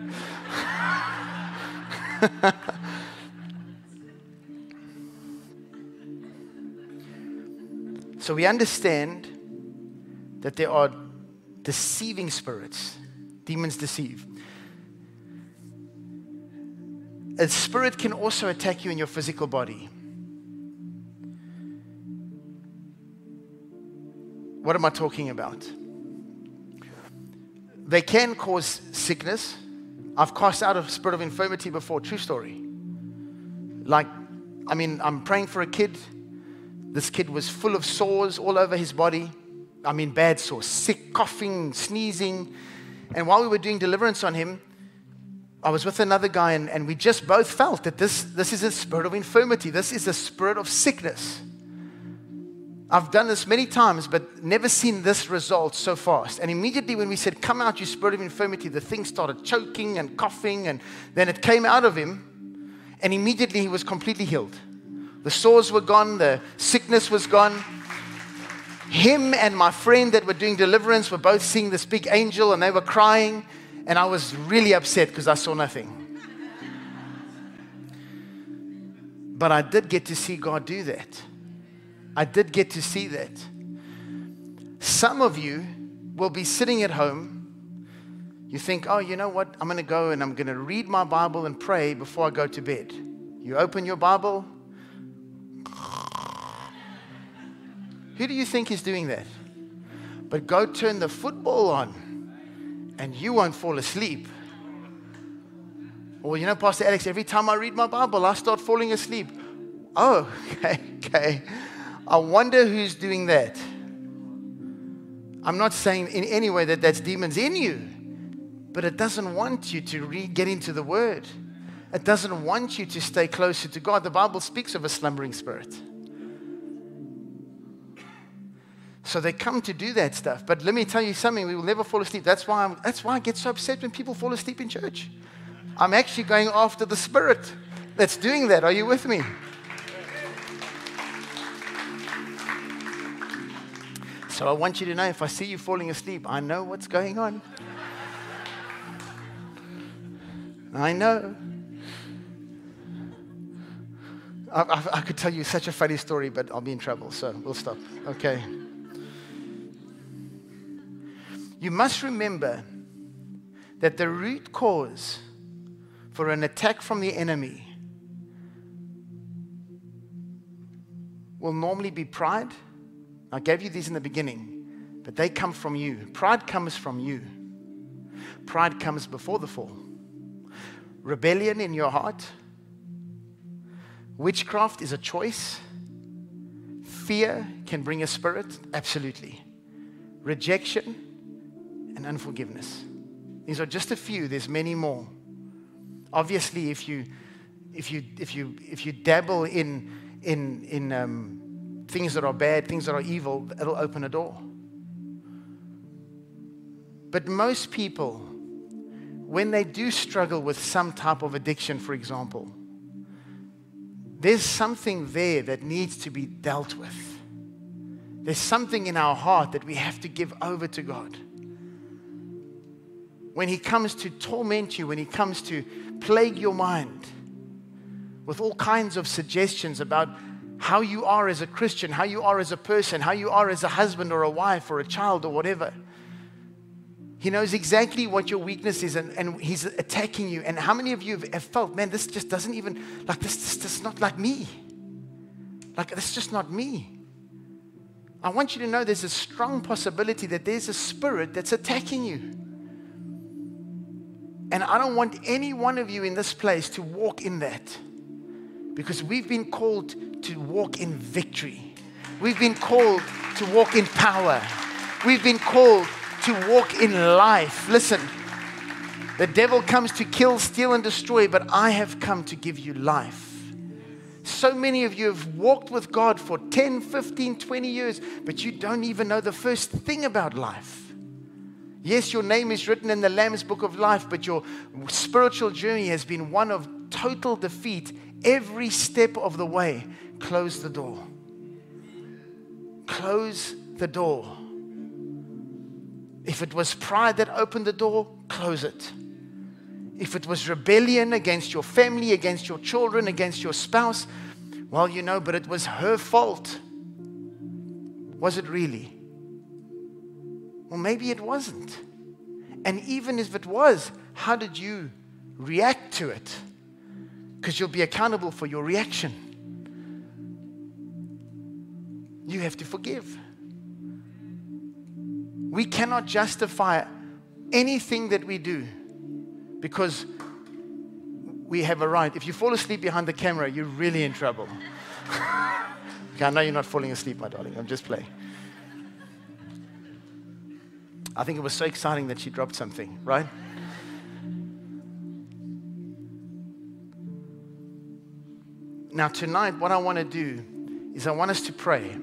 So we understand that there are deceiving spirits. Demons deceive. A spirit can also attack you in your physical body. What am I talking about? They can cause sickness. I've cast out a spirit of infirmity before, true story. Like, I mean, I'm praying for a kid. This kid was full of sores all over his body. I mean, bad sores, sick, coughing, sneezing. And while we were doing deliverance on him, I was with another guy, and, and we just both felt that this, this is a spirit of infirmity. This is a spirit of sickness. I've done this many times, but never seen this result so fast. And immediately when we said, come out, you spirit of infirmity, the thing started choking and coughing, and then it came out of him, and immediately he was completely healed. The sores were gone, the sickness was gone. Him and my friend that were doing deliverance were both seeing this big angel, and they were crying, and I was really upset because I saw nothing. But I did get to see God do that. I did get to see that. Some of you will be sitting at home. You think, oh, you know what? I'm going to go and I'm going to read my Bible and pray before I go to bed. You open your Bible. Who do you think is doing that? But go turn the football on and you won't fall asleep. Or, you know, Pastor Alex, every time I read my Bible, I start falling asleep. Oh, okay, okay. I wonder who's doing that. I'm not saying in any way that that's demons in you, but it doesn't want you to re- get into the Word. It doesn't want you to stay closer to God. The Bible speaks of a slumbering spirit. So they come to do that stuff. But let me tell you something, we will never fall asleep. That's why, I'm, that's why I get so upset when people fall asleep in church. I'm actually going after the spirit that's doing that. Are you with me? So I want you to know, if I see you falling asleep, I know what's going on. I know. I, I, I could tell you such a funny story, but I'll be in trouble, so we'll stop. Okay. You must remember that the root cause for an attack from the enemy will normally be pride. I gave you these in the beginning, but they come from you. Pride comes from you. Pride comes before the fall. Rebellion in your heart. Witchcraft is a choice. Fear can bring a spirit, absolutely. Rejection and unforgiveness. These are just a few, there's many more. Obviously, if you if you if you if you dabble in in in um things that are bad, things that are evil, it'll open a door. But most people, when they do struggle with some type of addiction, for example, there's something there that needs to be dealt with. There's something in our heart that we have to give over to God. When He comes to torment you, when He comes to plague your mind with all kinds of suggestions about how you are as a Christian, how you are as a person, how you are as a husband or a wife or a child or whatever. He knows exactly what your weakness is, and, and he's attacking you. And how many of you have felt, man, this just doesn't even, like this, this, this is not like me. Like, this is just not me. I want you to know there's a strong possibility that there's a spirit that's attacking you. And I don't want any one of you in this place to walk in that. Because we've been called to walk in victory. We've been called to walk in power. We've been called to walk in life. Listen, the devil comes to kill, steal, and destroy, but I have come to give you life. So many of you have walked with God for ten, fifteen, twenty years, but you don't even know the first thing about life. Yes, your name is written in the Lamb's Book of Life, but your spiritual journey has been one of total defeat every step of the way. Close the door. Close the door. If it was pride that opened the door, close it. If it was rebellion against your family, against your children, against your spouse, well, you know, but it was her fault. Was it really? Well, maybe it wasn't. And even if it was, how did you react to it? Because you'll be accountable for your reaction. You have to forgive. We cannot justify anything that we do because we have a right. If you fall asleep behind the camera, you're really in trouble. Okay, I know you're not falling asleep, my darling. I'm just playing. I think it was so exciting that she dropped something, right? Now tonight, what I want to do is I want us to pray.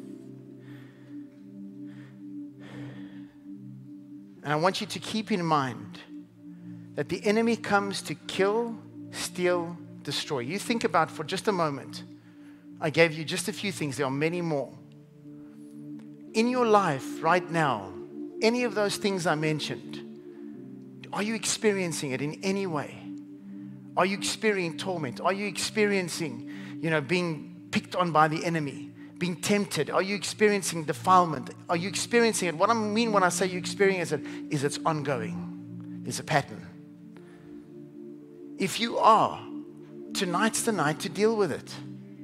And I want you to keep in mind that the enemy comes to kill, steal, destroy. You think about for just a moment. I gave you just a few things. There are many more. In your life right now, any of those things I mentioned, are you experiencing it in any way? Are you experiencing torment? Are you experiencing, you know, being picked on by the enemy? Being tempted? Are you experiencing defilement? Are you experiencing it? What I mean when I say you experience it is it's ongoing. There's a pattern. If you are, tonight's the night to deal with it.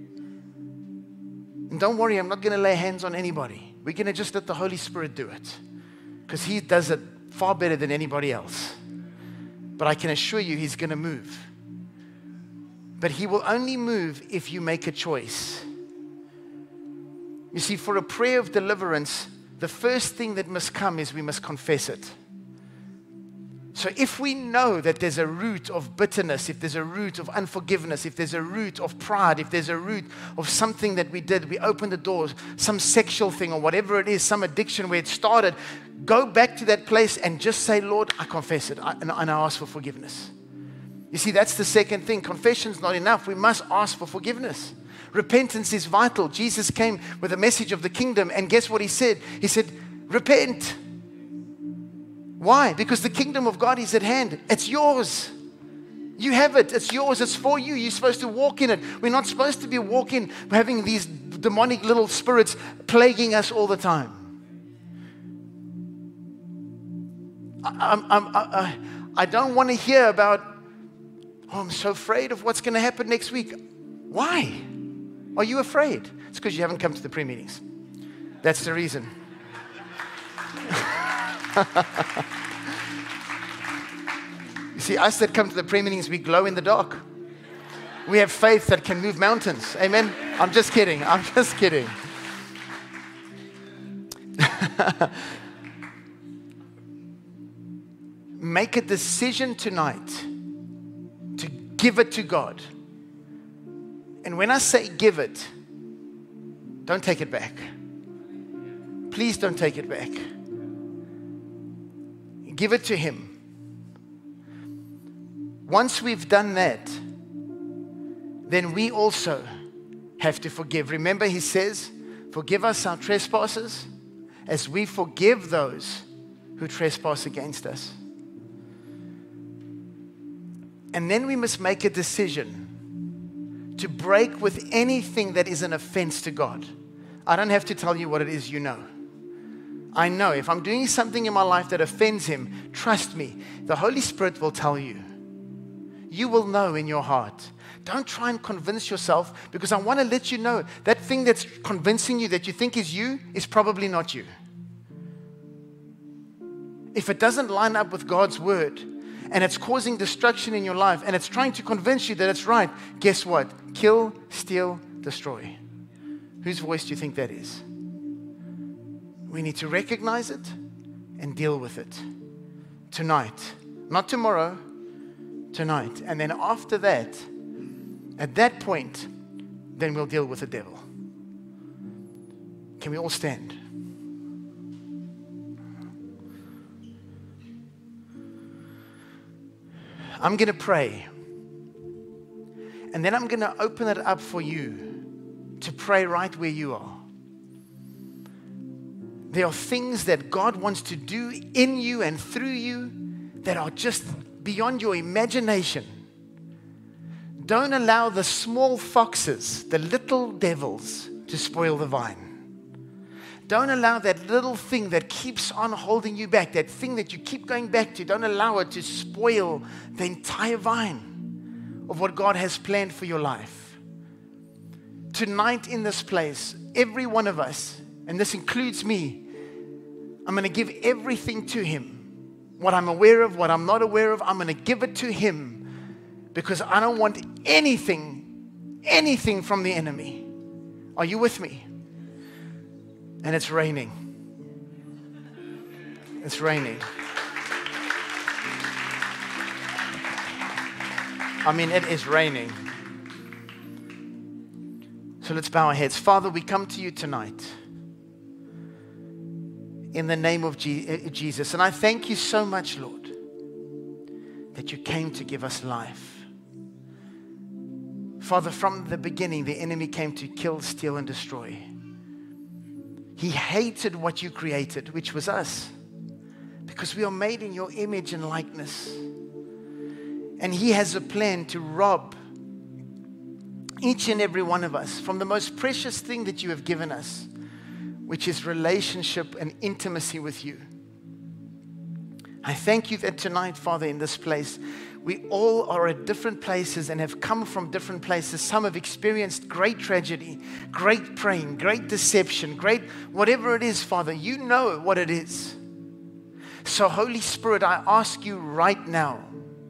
And don't worry, I'm not going to lay hands on anybody. We're going to just let the Holy Spirit do it. Because He does it far better than anybody else. But I can assure you He's going to move. But He will only move if you make a choice. You see, for a prayer of deliverance, the first thing that must come is we must confess it. So if we know that there's a root of bitterness, if there's a root of unforgiveness, if there's a root of pride, if there's a root of something that we did, we opened the doors, some sexual thing or whatever it is, some addiction where it started, go back to that place and just say, Lord, I confess it, and I ask for forgiveness. You see, that's the second thing. Confession's not enough. We must ask for forgiveness. Repentance is vital. Jesus came with a message of the kingdom, and guess what He said? He said, repent. Why? Because the kingdom of God is at hand. It's yours. You have it. It's yours. It's for you. You're supposed to walk in it. We're not supposed to be walking, having these demonic little spirits plaguing us all the time. I, I'm, I'm, I, I don't want to hear about, oh, I'm so afraid of what's going to happen next week. Why? Are you afraid? It's because you haven't come to the prayer meetings. That's the reason. You see, us that come to the prayer meetings, we glow in the dark. We have faith that can move mountains. Amen? I'm just kidding. I'm just kidding. Make a decision tonight to give it to God. And when I say give it, don't take it back. Please don't take it back. Give it to Him. Once we've done that, then we also have to forgive. Remember, He says, forgive us our trespasses as we forgive those who trespass against us. And then we must make a decision to break with anything that is an offense to God. I don't have to tell you what it is, you know. I know if I'm doing something in my life that offends Him, trust me, the Holy Spirit will tell you. You will know in your heart. Don't try and convince yourself, because I want to let you know that thing that's convincing you that you think is you is probably not you. If it doesn't line up with God's word and it's causing destruction in your life and it's trying to convince you that it's right, guess what? Kill, steal, destroy. Whose voice do you think that is? We need to recognize it and deal with it tonight. Not tomorrow, tonight. And then after that, at that point, then we'll deal with the devil. Can we all stand? I'm going to pray. And then I'm going to open it up for you to pray right where you are. There are things that God wants to do in you and through you that are just beyond your imagination. Don't allow the small foxes, the little devils, to spoil the vine. Don't allow that little thing that keeps on holding you back, that thing that you keep going back to, don't allow it to spoil the entire vine of what God has planned for your life. Tonight in this place, every one of us, and this includes me, I'm going to give everything to Him. What I'm aware of, what I'm not aware of, I'm going to give it to Him. Because I don't want anything, anything from the enemy. Are you with me? And it's raining. It's raining. I mean, it is raining. So let's bow our heads. Father, we come to you tonight in the name of Jesus. And I thank you so much, Lord, that you came to give us life. Father, from the beginning, the enemy came to kill, steal, and destroy. He hated what you created, which was us, because we are made in your image and likeness. And he has a plan to rob each and every one of us from the most precious thing that you have given us, which is relationship and intimacy with you. I thank you that tonight, Father, in this place, we all are at different places and have come from different places. Some have experienced great tragedy, great pain, great deception, great whatever it is, Father. You know what it is. So, Holy Spirit, I ask you right now,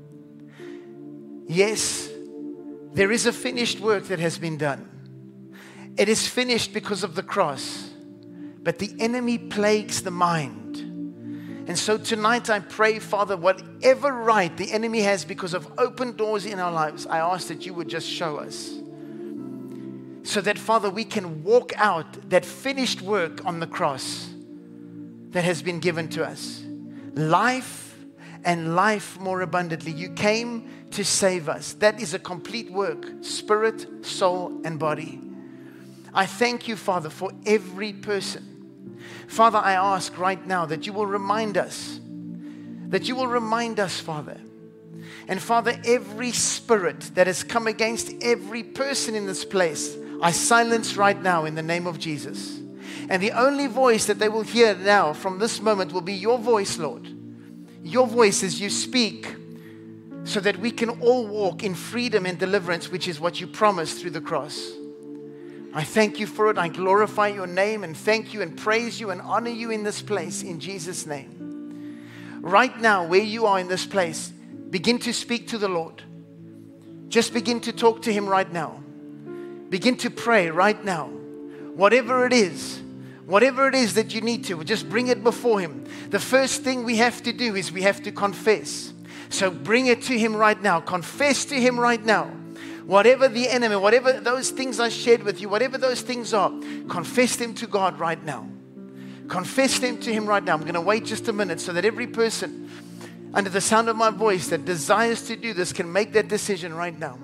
yes, there is a finished work that has been done. It is finished because of the cross, but the enemy plagues the mind. And so tonight I pray, Father, whatever right the enemy has because of open doors in our lives, I ask that you would just show us. So that, Father, we can walk out that finished work on the cross that has been given to us. Life and life more abundantly. You came to save us. That is a complete work, spirit, soul, and body. I thank you, Father, for every person. Father, I ask right now that you will remind us, that you will remind us, Father. And Father, every spirit that has come against every person in this place, I silence right now in the name of Jesus. And the only voice that they will hear now from this moment will be your voice, Lord. Your voice as you speak, so that we can all walk in freedom and deliverance, which is what you promised through the cross. I thank you for it. I glorify your name and thank you and praise you and honor you in this place in Jesus' name. Right now, where you are in this place, begin to speak to the Lord. Just begin to talk to Him right now. Begin to pray right now. Whatever it is, whatever it is that you need to, just bring it before Him. The first thing we have to do is we have to confess. So bring it to Him right now. Confess to Him right now. Whatever the enemy, whatever those things I shared with you, whatever those things are, confess them to God right now. Confess them to Him right now. I'm going to wait just a minute so that every person under the sound of my voice that desires to do this can make that decision right now.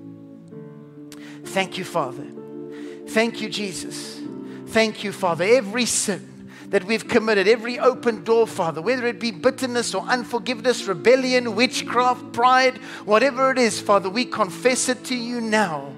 Thank you, Father. Thank you, Jesus. Thank you, Father. Every sin that we've committed, every open door, Father, whether it be bitterness or unforgiveness, rebellion, witchcraft, pride, whatever it is, Father, we confess it to you now.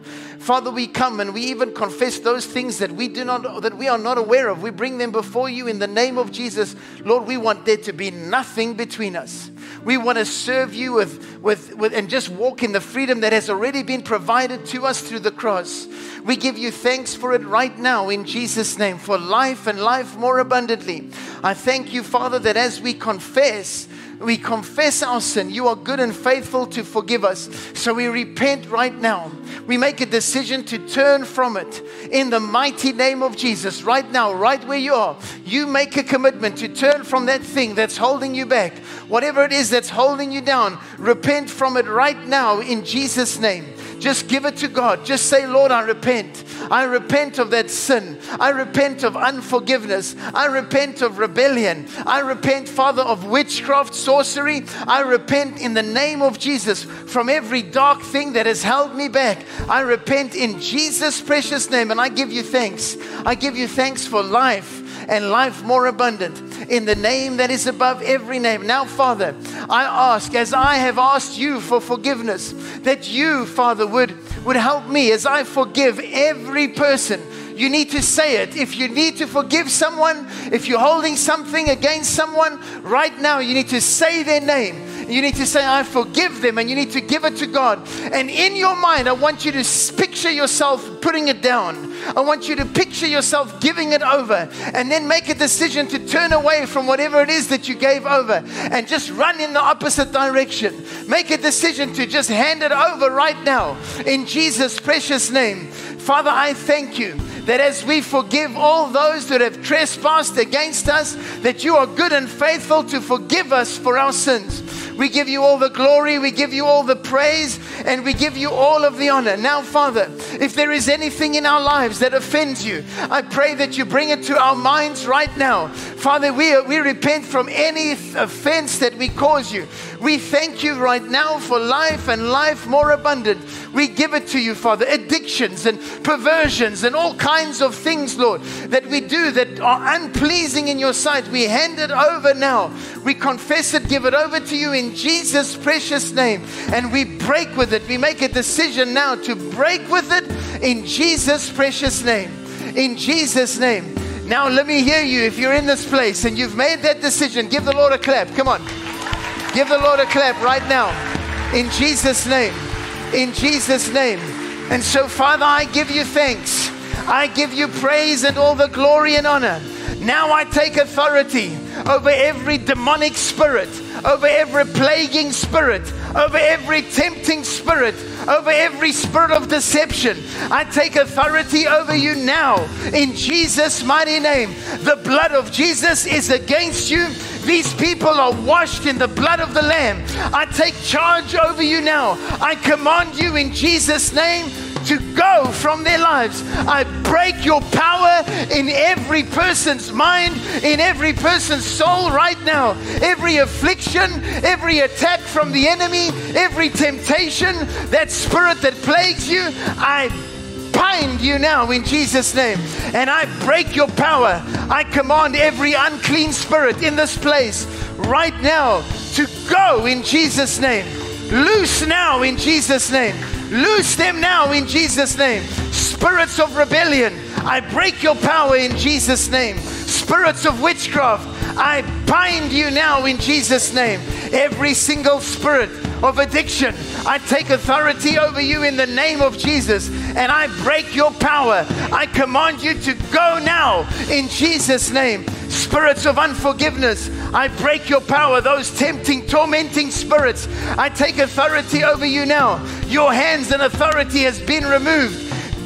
Father, we come and we even confess those things that we do not, that we are not aware of. We bring them before you in the name of Jesus. Lord, we want there to be nothing between us. We want to serve you with, with, with, and just walk in the freedom that has already been provided to us through the cross. We give you thanks for it right now in Jesus' name, for life and life more abundantly. I thank you, Father, that as we confess, we confess our sin, you are good and faithful to forgive us. So we repent right now. We make a decision to turn from it in the mighty name of Jesus. Right now, right where you are, you make a commitment to turn from that thing that's holding you back. Whatever it is that's holding you down, repent from it right now in Jesus' name. Just give it to God. Just say, Lord, I repent. I repent of that sin. I repent of unforgiveness. I repent of rebellion. I repent, Father, of witchcraft, sorcery. I repent in the name of Jesus from every dark thing that has held me back. I repent in Jesus' precious name, and I give you thanks. I give you thanks for life and life more abundant in the name that is above every name. Now, Father, I ask, as I have asked you for forgiveness, that you, Father, would, would help me as I forgive every person. You need to say it. If you need to forgive someone, if you're holding something against someone, right now you need to say their name. You need to say, I forgive them, and you need to give it to God. And in your mind, I want you to picture yourself putting it down. I want you to picture yourself giving it over, and then make a decision to turn away from whatever it is that you gave over and just run in the opposite direction. Make a decision to just hand it over right now in Jesus' precious name. Father, I thank you that as we forgive all those that have trespassed against us, that you are good and faithful to forgive us for our sins. We give you all the glory, we give you all the praise, and we give you all of the honor. Now, Father, if there is anything in our lives that offends you, I pray that you bring it to our minds right now. Father, we, we repent from any offense that we cause you. We thank you right now for life and life more abundant. We give it to you, Father. Addictions and perversions and all kinds of things, Lord, that we do that are unpleasing in your sight, we hand it over now. We confess it, give it over to you in Jesus' precious name. And we break with it. We make a decision now to break with it in Jesus' precious name. In Jesus' name. Now let me hear you. If you're in this place and you've made that decision, give the Lord a clap. Come on. Give the Lord a clap right now. In Jesus' name. In Jesus' name. And so, Father, I give you thanks. I give you praise and all the glory and honor. Now I take authority over every demonic spirit, over every plaguing spirit, over every tempting spirit, over every spirit of deception. I take authority over you now in Jesus' mighty name. The blood of Jesus is against you. These people are washed in the blood of the Lamb. I take charge over you now. I command you in Jesus' name to go from their lives. I break your power in every person's mind, in every person's soul right now. Every affliction, every attack from the enemy, every temptation, that spirit that plagues you, I bind you now in Jesus' name. And I break your power. I command every unclean spirit in this place right now to go in Jesus' name. Loose now in Jesus' name. Loose them now in Jesus' name. Spirits of rebellion, I break your power in Jesus' name. Spirits of witchcraft, I bind you now in Jesus' name. Every single spirit of addiction, I take authority over you in the name of Jesus, and I break your power. I command you to go now in Jesus' name. Spirits of unforgiveness, I break your power. Those tempting, tormenting spirits, I take authority over you now. Your hands and authority has been removed.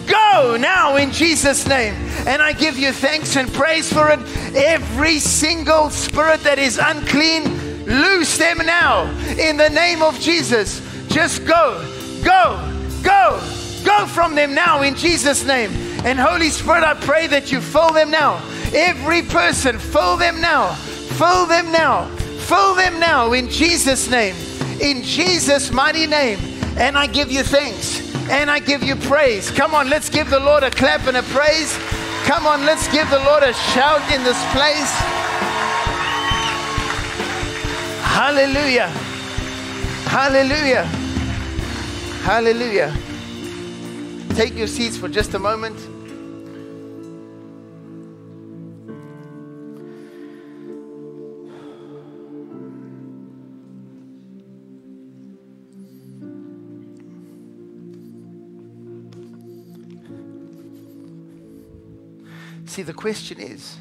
Go now in Jesus' name. And I give you thanks and praise for it. Every single spirit that is unclean, loose them now in the name of Jesus. Just go, go, go, go from them now in Jesus' name. And Holy Spirit, I pray that you fill them now. Every person, fill them now. Fill them now. Fill them now in Jesus' name. In Jesus' mighty name. And I give you thanks. And I give you praise. Come on, let's give the Lord a clap and a praise. Come on, let's give the Lord a shout in this place. Hallelujah. Hallelujah. Hallelujah. Take your seats for just a moment. See, the question is,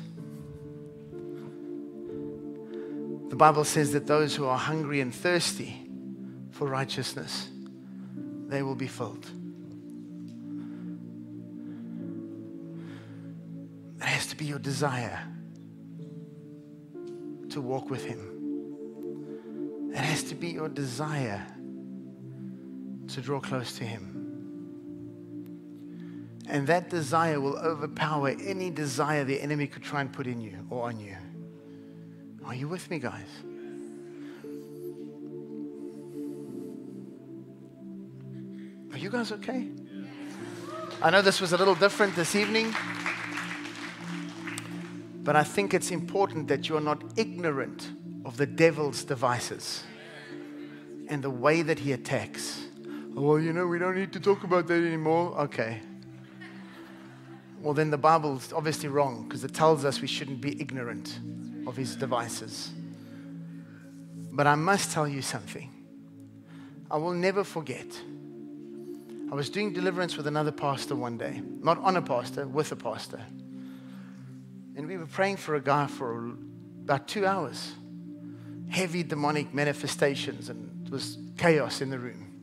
the Bible says that those who are hungry and thirsty for righteousness, they will be filled. It has to be your desire to walk with Him. It has to be your desire to draw close to Him. And that desire will overpower any desire the enemy could try and put in you or on you. Are you with me, guys? Are you guys okay? I know this was a little different this evening, but I think it's important that you're not ignorant of the devil's devices and the way that he attacks. Oh, well, you know, we don't need to talk about that anymore. Okay. Well, then the Bible's obviously wrong, because it tells us we shouldn't be ignorant of his devices. But I must tell you something. I will never forget. I was doing deliverance with another pastor one day. Not on a pastor, with a pastor. And we were praying for a guy for about two hours. Heavy demonic manifestations, and it was chaos in the room.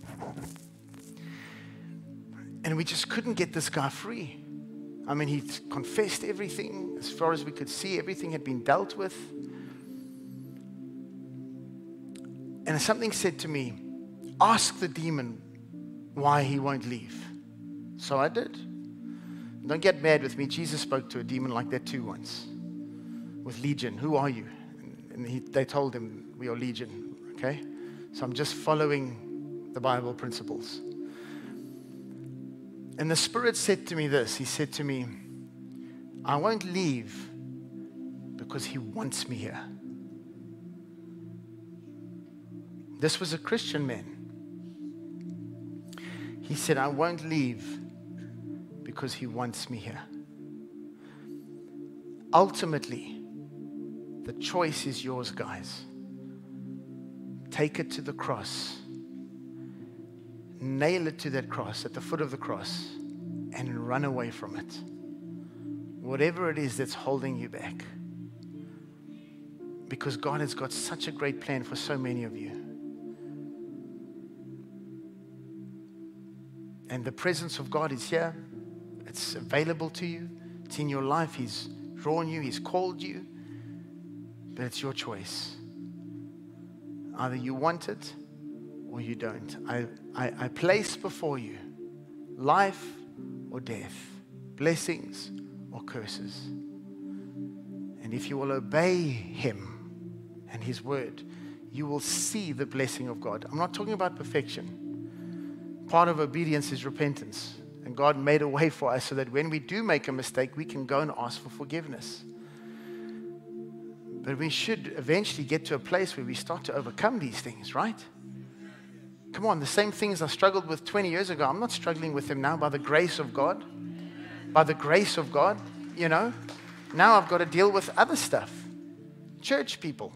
And we just couldn't get this guy free. I mean, he confessed everything. As far as we could see, everything had been dealt with. And something said to me, ask the demon why he won't leave. So I did. Don't get mad with me. Jesus spoke to a demon like that too once. With Legion. Who are you? And he, they told him, we are Legion. Okay? So I'm just following the Bible principles. And the Spirit said to me this. He said to me, I won't leave because he wants me here. This was a Christian man. He said, I won't leave because he wants me here. Ultimately, the choice is yours, guys. Take it to the cross. Nail it to that cross, at the foot of the cross, and run away from it. Whatever it is that's holding you back. Because God has got such a great plan for so many of you. And the presence of God is here. It's available to you. It's in your life. He's drawn you. He's called you. But it's your choice. Either you want it or you don't. I, I, I place before you life or death, blessings or curses. And if you will obey Him and His word, you will see the blessing of God. I'm not talking about perfection. Part of obedience is repentance. And God made a way for us so that when we do make a mistake, we can go and ask for forgiveness. But we should eventually get to a place where we start to overcome these things, right? Come on, the same things I struggled with twenty years ago, I'm not struggling with them now by the grace of God. By the grace of God, you know. Now I've got to deal with other stuff. Church people.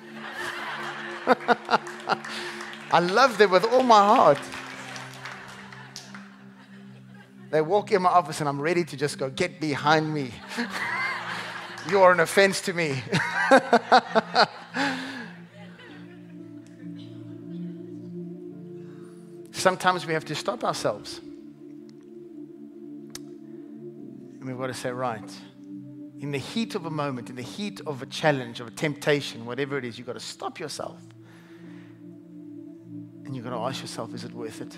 I love them with all my heart. They walk in my office and I'm ready to just go, get behind me. You are an offense to me. Sometimes we have to stop ourselves. And we've got to say, right, in the heat of a moment, in the heat of a challenge, of a temptation, whatever it is, you've got to stop yourself. And you've got to ask yourself, is it worth it?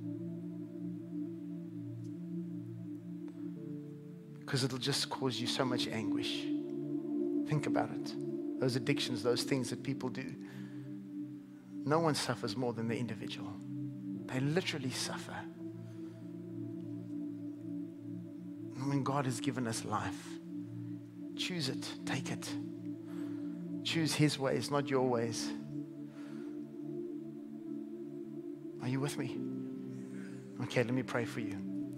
Because it'll just cause you so much anguish. Think about it. Those addictions, those things that people do. No one suffers more than the individual. They literally suffer. And when God has given us life, choose it, take it. Choose His ways, not your ways. Are you with me? Okay, let me pray for you.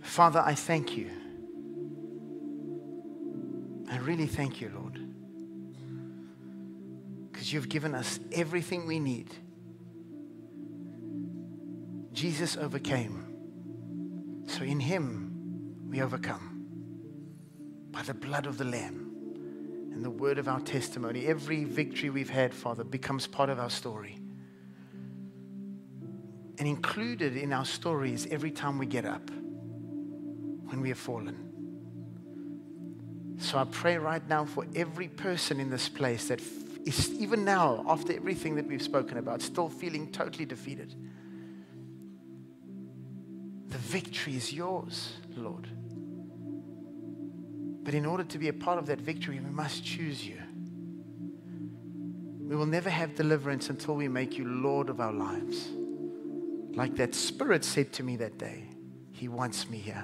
Father, I thank you. I really thank you, Lord, because you've given us everything we need. Jesus overcame, so in him we overcome by the blood of the Lamb and the word of our testimony. Every victory we've had, Father, becomes part of our story. And included in our story is every time we get up when we have fallen. So I pray right now for every person in this place that is, even now, after everything that we've spoken about, still feeling totally defeated. The victory is yours, Lord. But in order to be a part of that victory, we must choose you. We will never have deliverance until we make you Lord of our lives. Like that Spirit said to me that day, he wants me here.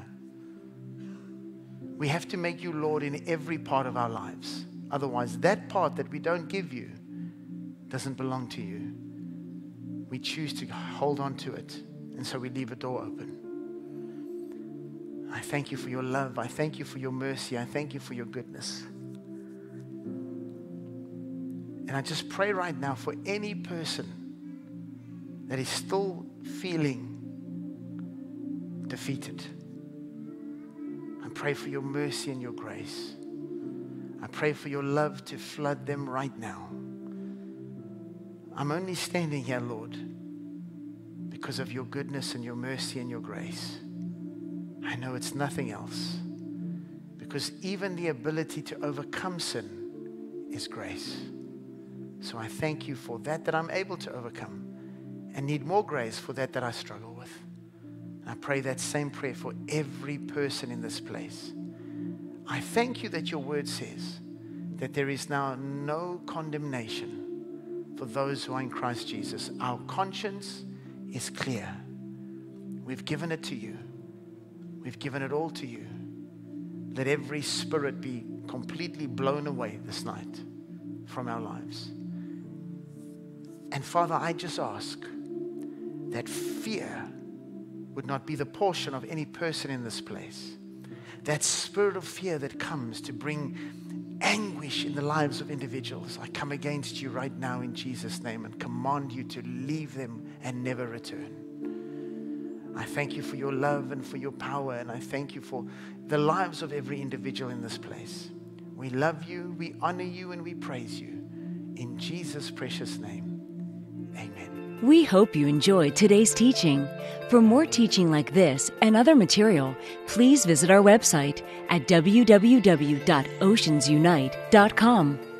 We have to make you Lord in every part of our lives. Otherwise, that part that we don't give you doesn't belong to you. We choose to hold on to it, and so we leave a door open. I thank you for your love. I thank you for your mercy. I thank you for your goodness. And I just pray right now for any person that is still feeling defeated. I pray for your mercy and your grace. I pray for your love to flood them right now. I'm only standing here, Lord, because of your goodness and your mercy and your grace. I know it's nothing else, because even the ability to overcome sin is grace. So I thank you for that, that I'm able to overcome, and need more grace for that that I struggle with. I pray that same prayer for every person in this place. I thank you that your word says that there is now no condemnation for those who are in Christ Jesus. Our conscience is clear. We've given it to you. We've given it all to you. Let every spirit be completely blown away this night from our lives. And Father, I just ask that fear would not be the portion of any person in this place. That spirit of fear that comes to bring anguish in the lives of individuals, I come against you right now in Jesus' name and command you to leave them and never return. I thank you for your love and for your power, and I thank you for the lives of every individual in this place. We love you, we honor you, and we praise you. In Jesus' precious name, amen. We hope you enjoyed today's teaching. For more teaching like this and other material, please visit our website at w w w dot oceans unite dot com.